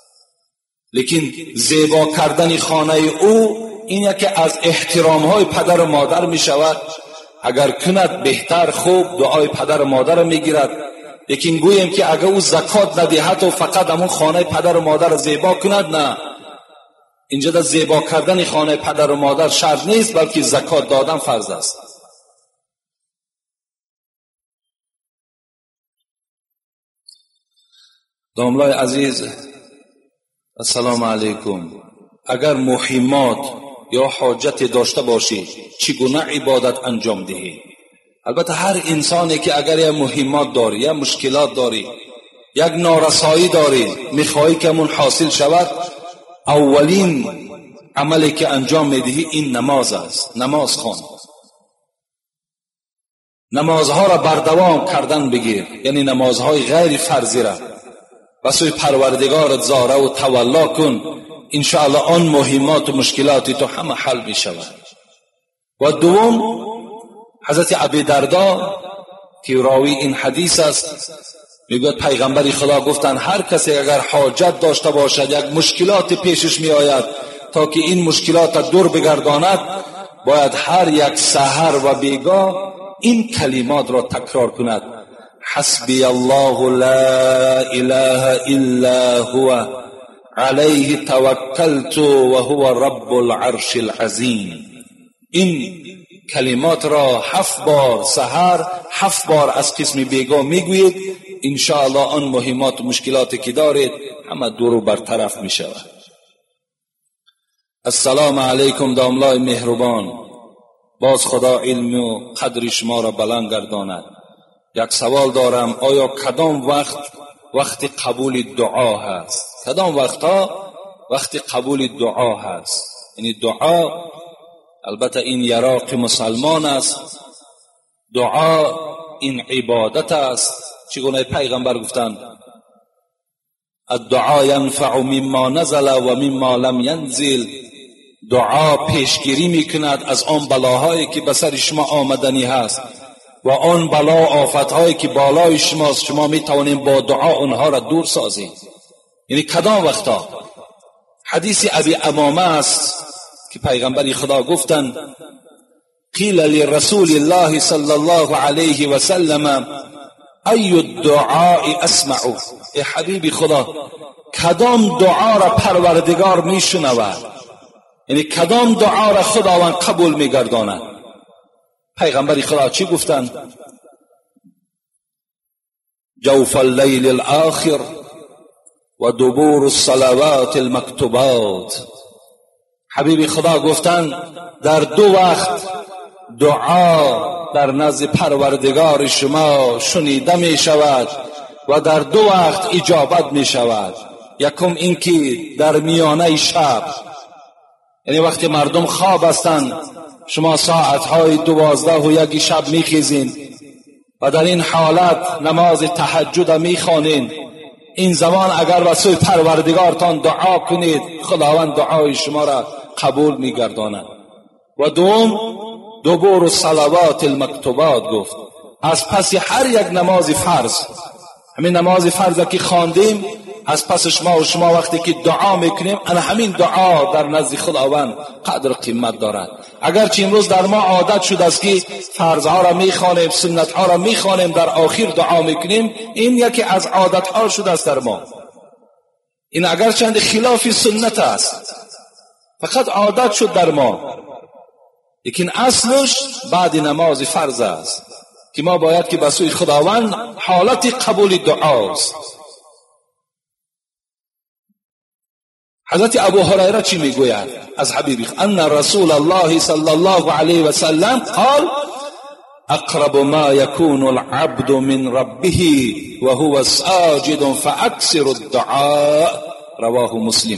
Speaker 1: لیکن زیبا کردن خانه او این یکی از احترام های پدر و مادر می شود. اگر کند بهتر، خوب، دعای پدر و مادر می گیرد. لیکن گویم که اگر او زکات ندهد و فقط همون خانه پدر و مادر را زیبا کند، نه، اینجا در زیبا کردن خانه پدر و مادر شرط نیست، بلکه زکات دادن فرض است. داملای عزیز السلام علیکم. اگر مهمات یا حاجت داشته باشی چگونه عبادت انجام دهی؟ البته هر انسانی که اگر یک مهمات داری، یک مشکلات داری، یک نارسایی داری، میخواهی که همون حاصل شود، اولین عملی که انجام میدهی این نماز است. نماز خوان. نمازها را بردوام کردن بگیر، یعنی نمازهای غیر فرضی را و سوی پروردگارت زاره و تولا کن. انشاءالله آن مهمات و مشکلاتی تو همه حل می شود. و دوم، حضرت ابی دردا که راوی این حدیث است میگوید پیغمبر خدا گفتن هر کسی اگر حاجت داشته باشد، یک مشکلات پیشش می آید، تا که این مشکلات دور بگرداند، باید هر یک سحر و بیگاه این کلمات را تکرار کند: حسبی الله لا اله الا هو علیه توکلت و هو رب العرش العظیم. این کلمات را هفت بار سحر، هفت بار از قسم بیگاه میگویید. انشاءالله آن مهمات و مشکلاتی که دارید همه دور و برطرف می شود. السلام علیکم داملای مهربان. باز خدا علم و قدر شما را بلند گرداند. یک سوال دارم: آیا کدام وقت وقت قبول دعا هست؟ کدام وقتا وقت قبول دعا هست؟ یعنی دعا، البته این یراق مسلمان است، دعا این عبادت است. چگونه پیغمبر گفتند الدعا ینفع مما نزل و مما لم ینزل. دعا پیشگیری میکند از آن بلاهایی که به سر شما آمدنی هست و آن بلا آفتهایی که بالای شماست. شما میتوانید با دعا اونها را دور سازید. یعنی کدام وقتا؟ حدیث ابی امامه است که پیغمبر خدا گفتند قیل لرسول الله صلی الله علیه و سلم ای الدعاء اسمع. ای حبیب خدا، کدام دعا را پروردگار میشنود؟ یعنی کدام دعا را خداوند قبول میگرداند؟ پیغمبر خدا چی گفتند؟ جوف اللیل الاخر و دبور الصلوات المکتوبات. حبیب خدا گفتند در دو وقت دعا در نزد پروردگار شما شنیده می شود و در دو وقت اجابت می شود. یکم این که در میانه شب، یعنی وقتی مردم خواب هستند شما ساعتهای دوازده و یکی شب میخیزین و در این حالت نماز تهجد میخوانین، این زمان اگر به سوی پروردگارتان دعا کنید خداوند دعای شما را قبول میگرداند. و دوم دبور الصلوات المکتوبات گفت، از پس هر یک نماز فرض، همین نماز فرض که خواندیم از پسش ما و شما وقتی که دعا میکنیم انا همین دعا در نزد خداوند قدر قیمت دارد. اگرچه امروز در ما عادت شده است که فرضها را میخوانیم، سنتها را میخوانیم، در آخر دعا میکنیم، این یکی از عادتها شده است در ما. این اگرچه خلاف سنت است، فقط عادت شد در ما، لیکن اصلش بعد نماز فرض است که ما باید که به سوی خداوند حالت قبول دعاست. حضرت ابو هریره چی میگوید از حبیب؟ ان رسول الله صلی الله علیه و سلم قال اقرب ما يكون العبد من ربه وهو ساجد فاكثر الدعاء، رواه مسلم.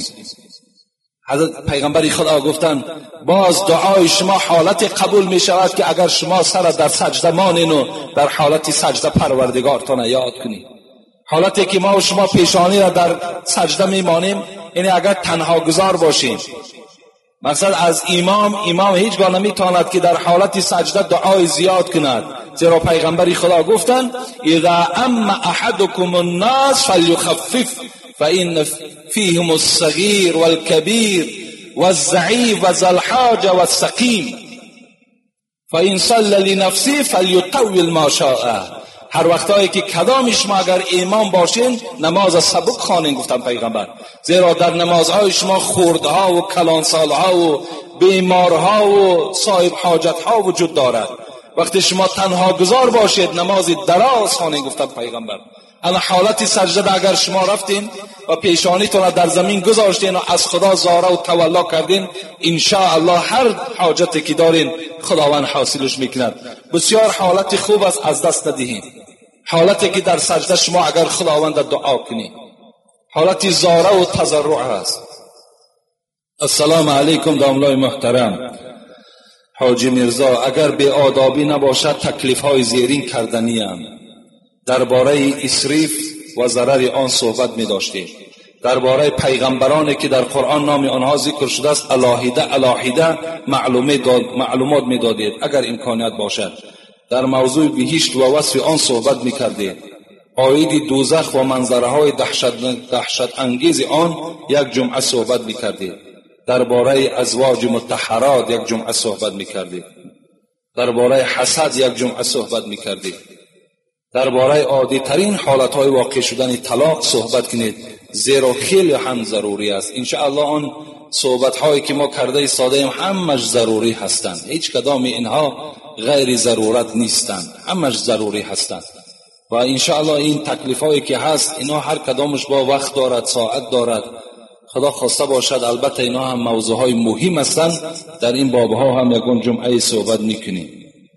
Speaker 1: حضرت پیغمبر خدا گفتند باز دعای شما حالت قبول می شود که اگر شما سر در سجده مانین و در حالت سجده پروردگارتان یاد کنید. حالتی که ما و شما پیشانی را در سجده میمانیم، یعنی اگر تنها گذار باشیم، مثلا از امام امام هیچگاه نمیتواند که در حالت سجده دعای زیاد کند، زیرا پیغمبر خدا گفتند اذا اما احدكم الناس فليخفف فإن فيهم الصغير والكبير والضعيف وذا الحاجة والسقيم فإن صلى لنفسه فليطول ما شاء. هر وقتایی که کدام شما اگر امام باشین نماز سبک خوانین، گفتم پیغمبر، زیرا در نمازهای شما خوردها و کلانسالها و بیمارها و صاحب حاجتها وجود دارد. وقتی شما تنها گذار باشید نماز دراز خوانین، گفتم پیغمبر. انا حالت سجده اگر شما رفتین و پیشانیتون را در زمین گذاشتین و از خدا زاره و تولا کردین، ان شاء الله هر حاجتی که دارین خداوند حاصلش میکند. بسیار حالت خوب است، از دست ندهین. حالتی که در سجده شما اگر خداوند دعا کنی، حالت زاره و تضرع است. السلام علیکم داملای محترم. حاجی میرزا اگر به آدابی نباشد تکلیف های زیرین کردنی ام. درباره اسراف و ضرر آن صحبت می داشتیم. درباره پیغمبرانی که در قرآن نام آنها ذکر شده است الاهیده الاهیده معلومات می دادید اگر امکانیت باشد. در موضوع بهشت و وصف آن صحبت می کردید. آیید دوزخ و منظره های دهشت, دهشت انگیز آن یک جمعه صحبت می کردید. درباره ازواج مطهرات یک جمعه صحبت می کردید. درباره حسد یک جمعه صحبت می کردید. درباره عادی ترین حالتهای واقع شدن طلاق صحبت کنید، زیرا خیلی هم ضروری است. انشاءالله آن صحبت هایی که ما کرده ساده ایم همش ضروری هستند، هیچ کدام اینها غیر ضرورت نیستند، همش ضروری هستند. و انشاءالله این تکلیف هایی که هست اینا هر کدامش با وقت دارد، ساعت دارد، خدا خواسته باشد. البته اینا هم موضوع های مهم هستند، در این باب ها هم یکون جمعه صحبت میکنیم.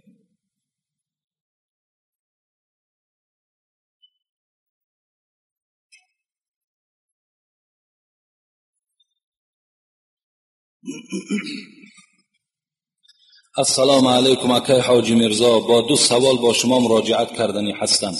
Speaker 1: السلام علیکم اکای حاجی میرزا، با دو سوال با شما مراجعت کردنی هستم.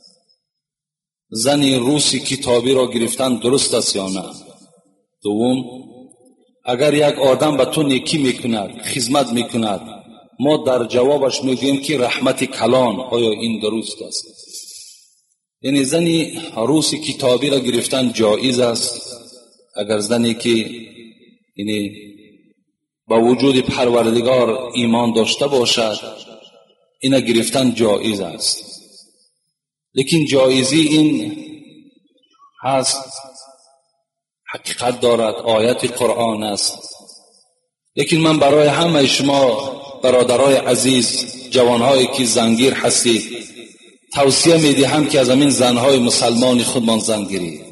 Speaker 1: زنی روسی کتابی را گرفتن درست است یا نه؟ دوم، اگر یک آدم به تو نیکی میکند، خدمت میکند، ما در جوابش میگوییم که رحمت کلان، آیا این درست است؟ یعنی زنی روسی کتابی را گرفتن جایز است اگر زنی که یعنی با وجود پروردگار ایمان داشته باشد، اینا گرفتن جایز است. لیکن جایزی این هست، حقیقت دارد، آیت قرآن است. لیکن من برای همه شما برادرای عزیز، جوانهایی که زنگیر هستید، توصیه میدهم که از همین زنهای مسلمان خودمان زن گیرید.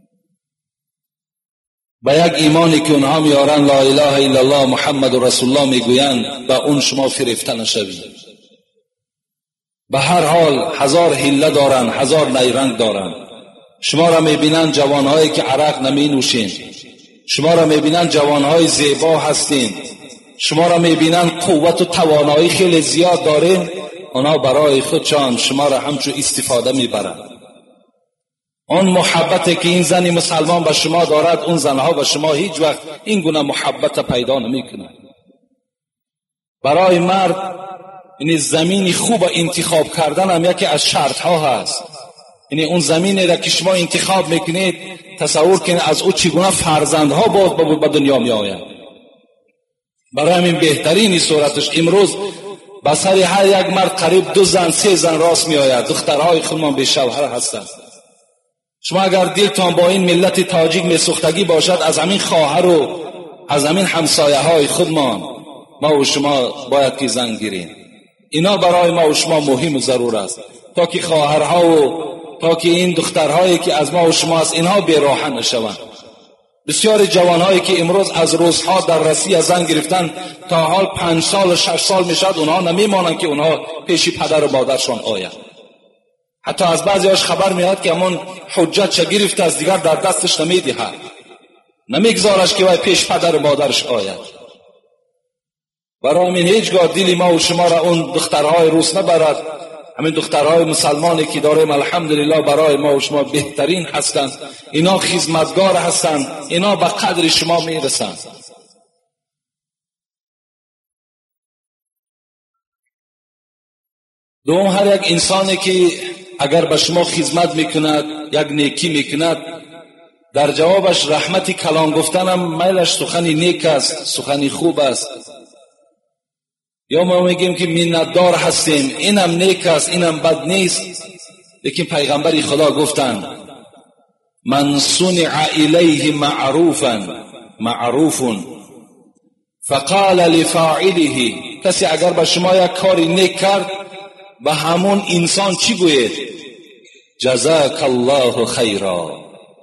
Speaker 1: با یک ایمانی که اونها میارن لا اله الا الله محمد رسول الله میگویند، با اون شما فریفته نشوید. به هر حال هزار حیله دارن، هزار نیرنگ دارن. شما را میبینن جوانهایی که عرق نمی نوشین، شما را میبینن جوانهای زیبا هستین، شما را میبینن قوت و توانایی خیلی زیاد دارین، اونا برای خودشان شما را همچون استفاده میبرند. اون محبتی که این زن مسلمان به شما دارد، اون زنها به شما هیچ وقت این گونه محبت پیدا نمیکنند. برای مرد این زمینی خوب انتخاب کردن هم یکی از شرط ها هست. یعنی اون زمینی را که شما انتخاب میکنید، تصور کنید از او چگونه فرزندها باز به دنیا می آید. برای همین بهترین صورتش امروز به سر هر یک مرد قریب دو زن سه زن راست می آید. دخترهای خودمان به شوهر هستند. شما اگر دلتان با این ملت تاجیک میسوختگی باشد، از همین خواهر و از همین همسایه های خودمان ما و شما باید که زن گیریم. اینا برای ما و شما مهم و ضرور است، تا که خواهرها و تا که این دخترهایی که از ما و شما است اینها بی‌راحت نشوند. بسیار جوانهایی که امروز از روزها در رسی زن گرفتن تا حال پنج سال و شش سال میشد، اونها نمیمانند که اونها پیش پدر و مادرشان آید. حتی از بعضی‌هاش خبر میاد که همون حجت چه گرفته از دیگر در دستش نمیدهد، نمیگذارش که وای پیش پدر و مادرش آید. برای همین هیچگاه دلی ما و شما را اون دخترهای روس نبرد. همین دخترهای مسلمانی که داریم الحمدلله برای ما و شما بهترین هستند. اینا خدمتگار هستند، اینا به قدر شما میرسند. دوم، هر یک انسانی که اگر به شما خدمت میکند، یک نیکی میکند، در جوابش رحمتی کلام گفتنم میلش سخنی نیک است، سخنی خوب است. یا ما میگیم که منتدار هستیم، اینم نیک است اینم بد نیست. لیکن پیغمبر خدا گفتند من صنع الیه معروفا معروف فقال لفاعله، کسی اگر به شما یک کاری نیک کرد، به همون انسان چی گوید؟ جزاک الله خیرا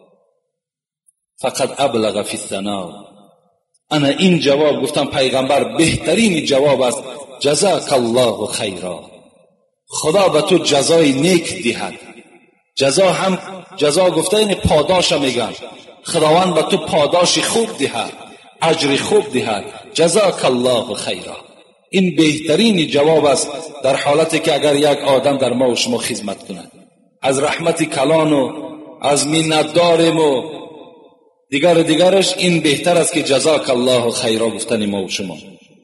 Speaker 1: فقد ابلغ فی الثناء. انا این جواب گفتم پیغمبر بهترین جواب است، جزاک الله خیرا، خدا به تو جزای نیک دهد. جزا هم جزا گفته این پاداش میگن، خداوند به تو پاداش خوب دهد، اجر خوب دهد. جزاک الله خیرا، این بهترین جواب است در حالتی که اگر یک آدم در ما و شما خدمت کند. از رحمت کلان و از منتداریم و دیگر دیگرش این بهتر است که جزاک الله خیرا گفتن ما و شما.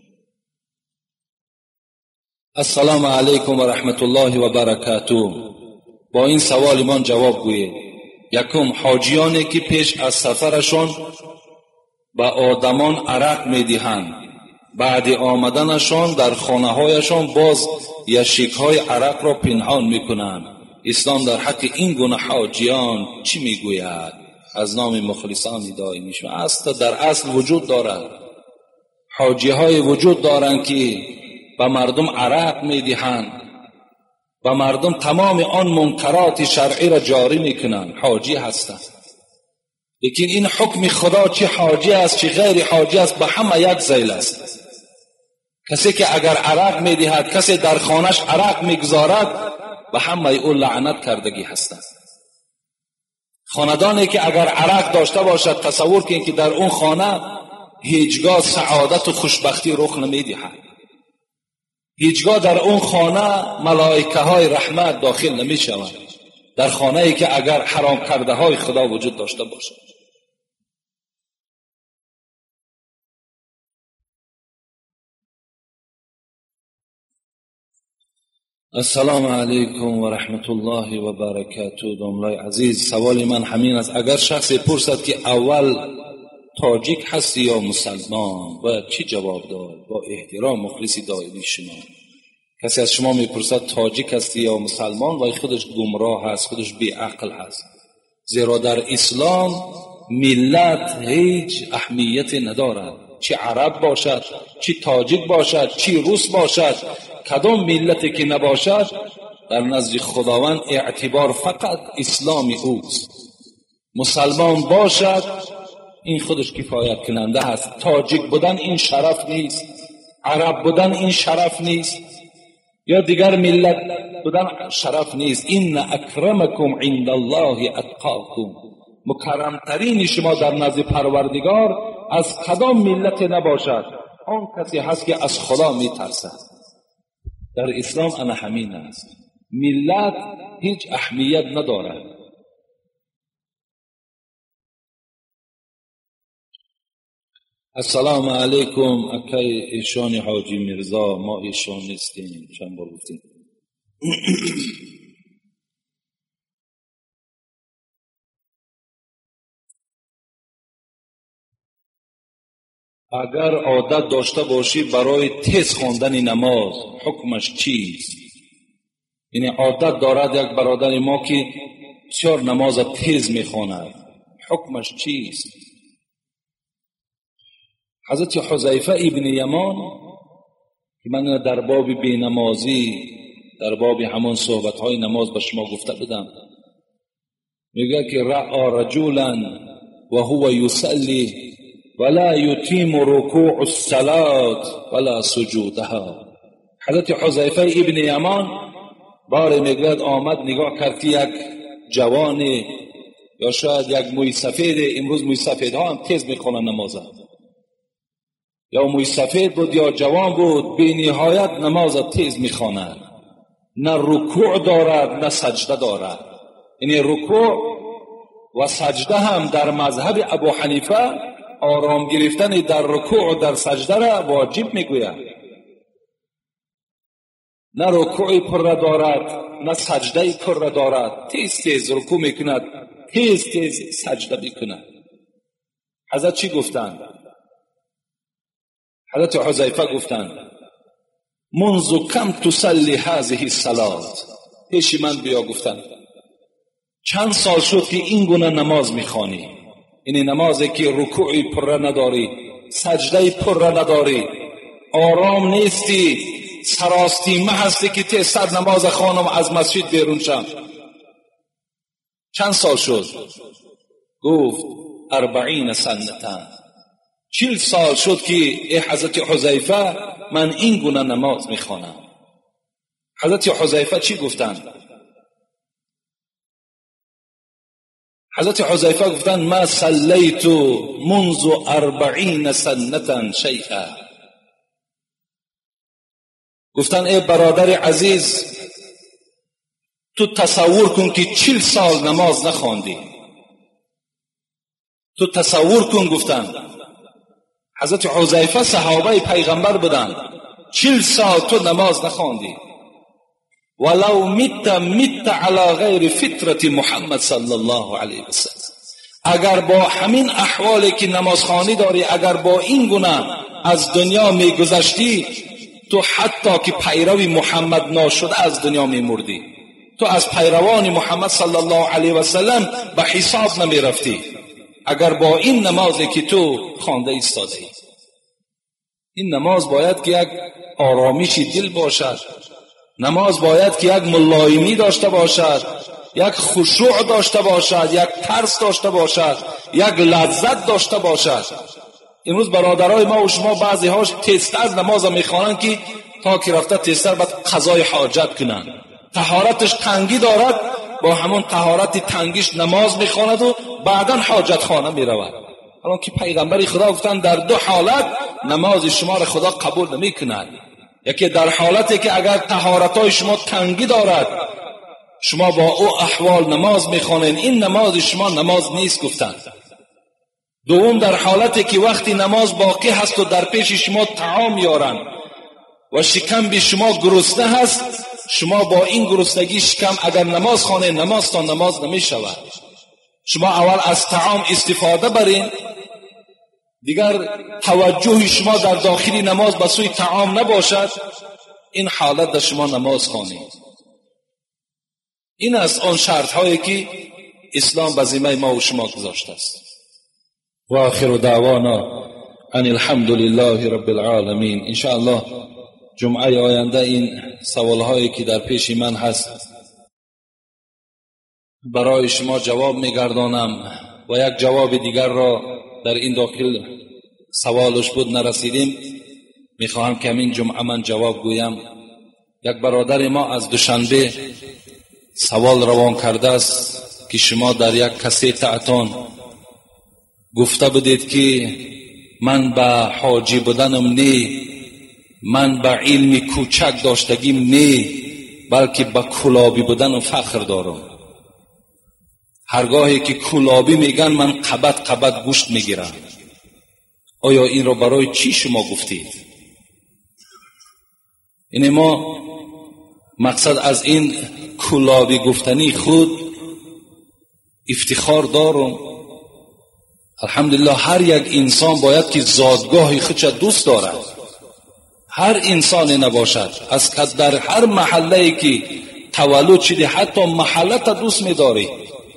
Speaker 1: السلام علیکم و رحمت الله و برکاته. با این سوال من جواب گویید. یکم، حاجیانی که پیش از سفرشون به آدمان عرق میدهند، بعد آمدنشان در خانه هایشان باز یشیک های عرق را پنهان میکنند. اسلام در حق این گونه حاجیان چی میگوید؟ از نام مخلصان دائمی شما. اصلا در اصل وجود دارد، حاجی های وجود دارند که به مردم عرق میدهند، به مردم تمام آن منکرات شرعی را جاری میکنند، حاجی هستند. لیکن این حکم خدا چه حاجی است چه غیر حاجی است به همه یک ذیل است. کسی که اگر عرق میدهد، کسی در خانش عرق میگذارد، به همه او لعنت کردگی هستند. خاندانی که اگر عرق داشته باشد، تصور کنید که در اون خانه هیچگاه سعادت و خوشبختی رخ نمیدهد. هیچگاه در اون خانه ملائکه های رحمت داخل نمی شوند. در خانه ای که اگر حرام کرده های خدا وجود داشته باشد. السلام علیکم و رحمت الله و برکاته. دوملای عزیز، سوال من همین است. اگر شخصی پرسد که اول تاجیک هستی یا مسلمان، باید چی جواب داد؟ با احترام مخلصی دائمی شما. کسی از شما میپرسد تاجیک هستی یا مسلمان، و خودش گمراه هست، خودش بی عقل هست. زیرا در اسلام ملت هیچ اهمیت ندارد، چه عرب باشد، چه تاجیک باشد، چه روس باشد، کدام ملتی که نباشد، در نزد خداوند اعتبار فقط اسلام اوست. مسلمان باشد این خودش کفایت کننده است. تاجیک بودن این شرف نیست، عرب بودن این شرف نیست، یا دیگر ملت بودن شرف نیست. این اکرمکم عند الله اتقاکم، مکرمترین شما در نزد پروردگار از کدام ملت نباشد، آن کسی هست که از خدا میترسد. در اسلام انا همین است. ملت هیچ اهمیت ندارد. السلام علیکم. اکای ایشان حاجی میرزا، ما ایشان نیستیم، چند بار گفتیم. اگر عادت داشته باشی برای تیز خواندن نماز، حکمش چیست؟ یعنی عادت دارد یک برادر ما که بسیار نماز تیز میخواند، حکمش چیست؟ حضرت حذیفه ابن یمان که من در باب بینمازی، در باب همان صحبت‌های نماز به شما گفته بودم، میگه که رأى رجلا وهو يصلي ولا يتم ركوع الصلاة ولا سجودها. حضرت حذیفه ابن یمان بار میگه آمد نگاه کرد که یک جوان یا شاید یک موی سفید، امروز موی سفیدها هم تیز میخونن نماز، یا موی سفید بود یا جوان بود، بی نهایت نماز تیز میخواند، نه رکوع دارد نه سجده دارد. یعنی رکوع و سجده هم در مذهب ابو حنیفه آرام گرفتن در رکوع و در سجده را واجب میگوید. نه رکوعی پر دارد نه سجده پر دارد، تیز تیز رکوع میکند، تیز تیز سجده میکند. حضرت چی گفتند؟ حضرت حذیفه گفتند منذ کم تصلی هذه الصلاة، پیش من بیا گفتند چند سال شد که این گونه نماز میخوانی؟ این نمازی که رکوعی پر نداری، سجده پر نداری، آرام نیستی، سراستیمه هستی که تی صد نماز خوانم از مسجد بیرون شم. چند سال شد؟ گفت اربعین سنتن، چل سال شد که ای حضرت حذیفه من این گونه نماز میخوانم. حضرت حذیفه چی گفتند؟ حضرت حذیفه گفتند ما صلیت منذ اربعین سنتا شیئا. گفتند ای برادر عزیز، تو تصور کن که چل سال نماز نخواندی. تو تصور کن. گفتند حضرت حذیفه صحابه پیغمبر بودند، چل سال تو نماز نخواندی. ولو مت مت على غیر فطرت محمد صلی الله علیه وسلم. اگر با همین احوالی که نمازخوانی داری، اگر با این گونه از دنیا میگذشتی، تو حتی که پیروی محمد ناشده از دنیا میمردی. تو از پیروان محمد صلی الله علیه وسلم به حساب نمی رفتی اگر با این نمازی که تو خوانده ایستاده ای. این نماز باید که یک آرامش دل باشد، نماز باید که یک ملایمی داشته باشد، یک خشوع داشته باشد، یک ترس داشته باشد، یک لذت داشته باشد. امروز برادرای ما و شما بعضی هاش تیزتر نماز میخوانند که تا که رفته تیزتر باید قضای حاجت کنند. طهارتش تنگی دارد، با همون طهارت تنگیش نماز میخواند و بعدا حاجت خانه میرود. حالا که پیغمبر خدا گفتن در دو حالت نماز شما را خدا قبول نمیکند. یکی در حالتی که اگر طهارتای شما تنگی دارد، شما با او احوال نماز میخوانید، این نماز شما نماز نیست گفتند. دوم در حالتی که وقتی نماز باقی هست و در پیش شما طعام یارند و شکم به شما گرسنه هست، شما با این گرسنگی شکم اگر نماز خوانید، نماز تا نماز نمی شود. شما اول از طعام استفاده برین، دیگر توجه شما در داخلی نماز به سوی طعام نباشد، این حالت در شما نماز خوانید. این از آن شرط هایی که اسلام به ذمه ما و شما گذاشته است. و آخر دعوانا ان الحمد لله رب العالمین. ان شاء الله جمعه آینده این سوال هایی که در پیش من هست برای شما جواب میگردانم و یک جواب دیگر را در این داخل سوالش بود نرسیدیم، میخواهم که همین جمعه من جواب گویم. یک برادر ما از دوشنبه سوال روان کرده است که شما در یک کسیت اتان گفته بودید که من به حاجی بودنم نه، من به علم کوچک داشتگیم نه، بلکه به کلابی بودنم فخر دارم. هرگاهی که کلابی میگن من قبط قبط گوشت میگیرم. آیا این را برای چی شما گفتید؟ این ما مقصد از این کلابی گفتنی خود افتخار دارم. الحمدلله هر یک انسان باید که زادگاه خودش دوست دارد. هر انسانی نباشد از که در هر محله که تولد شده حتی محلت دوست می‌داری.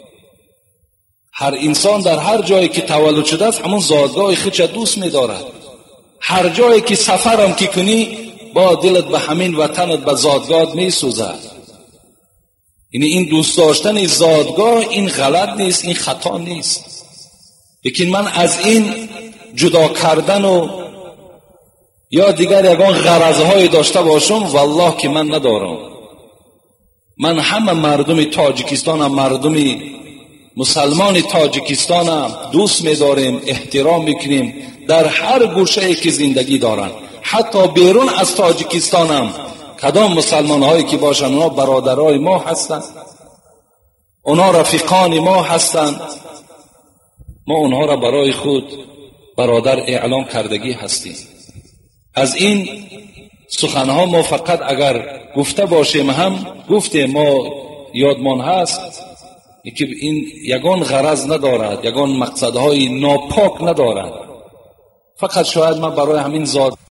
Speaker 1: هر انسان در هر جایی که تولد شده است همون زادگاه خودش دوست می‌دارد. هر جایی که سفرم که کنی با دلت به همین وطنت به زادگاه می‌سوزد. یعنی این دوست داشتن زادگاه این غلط نیست، این خطا نیست. لیکن من از این جدا کردن و یا دیگر یگان غرضهای داشته باشم والله که من ندارم. من همه مردم تاجیکستانم، مردم مسلمان تاجیکستانم دوست می‌داریم، احترام می‌کنیم در هر گوشه‌ای که زندگی دارن. حتی بیرون از تاجیکستانم کدام مسلمان‌هایی که باشن اونا برادرای ما هستند، اونا رفیقان ما هستند، ما اونها را برای خود برادر اعلام کردگی هستیم. از این سخنها ما فقط اگر گفته باشیم هم گفتیم، ما یادمان هست که این یگان غرض ندارد، یگان مقصدهای ناپاک ندارد. فقط شاید من برای همین ذات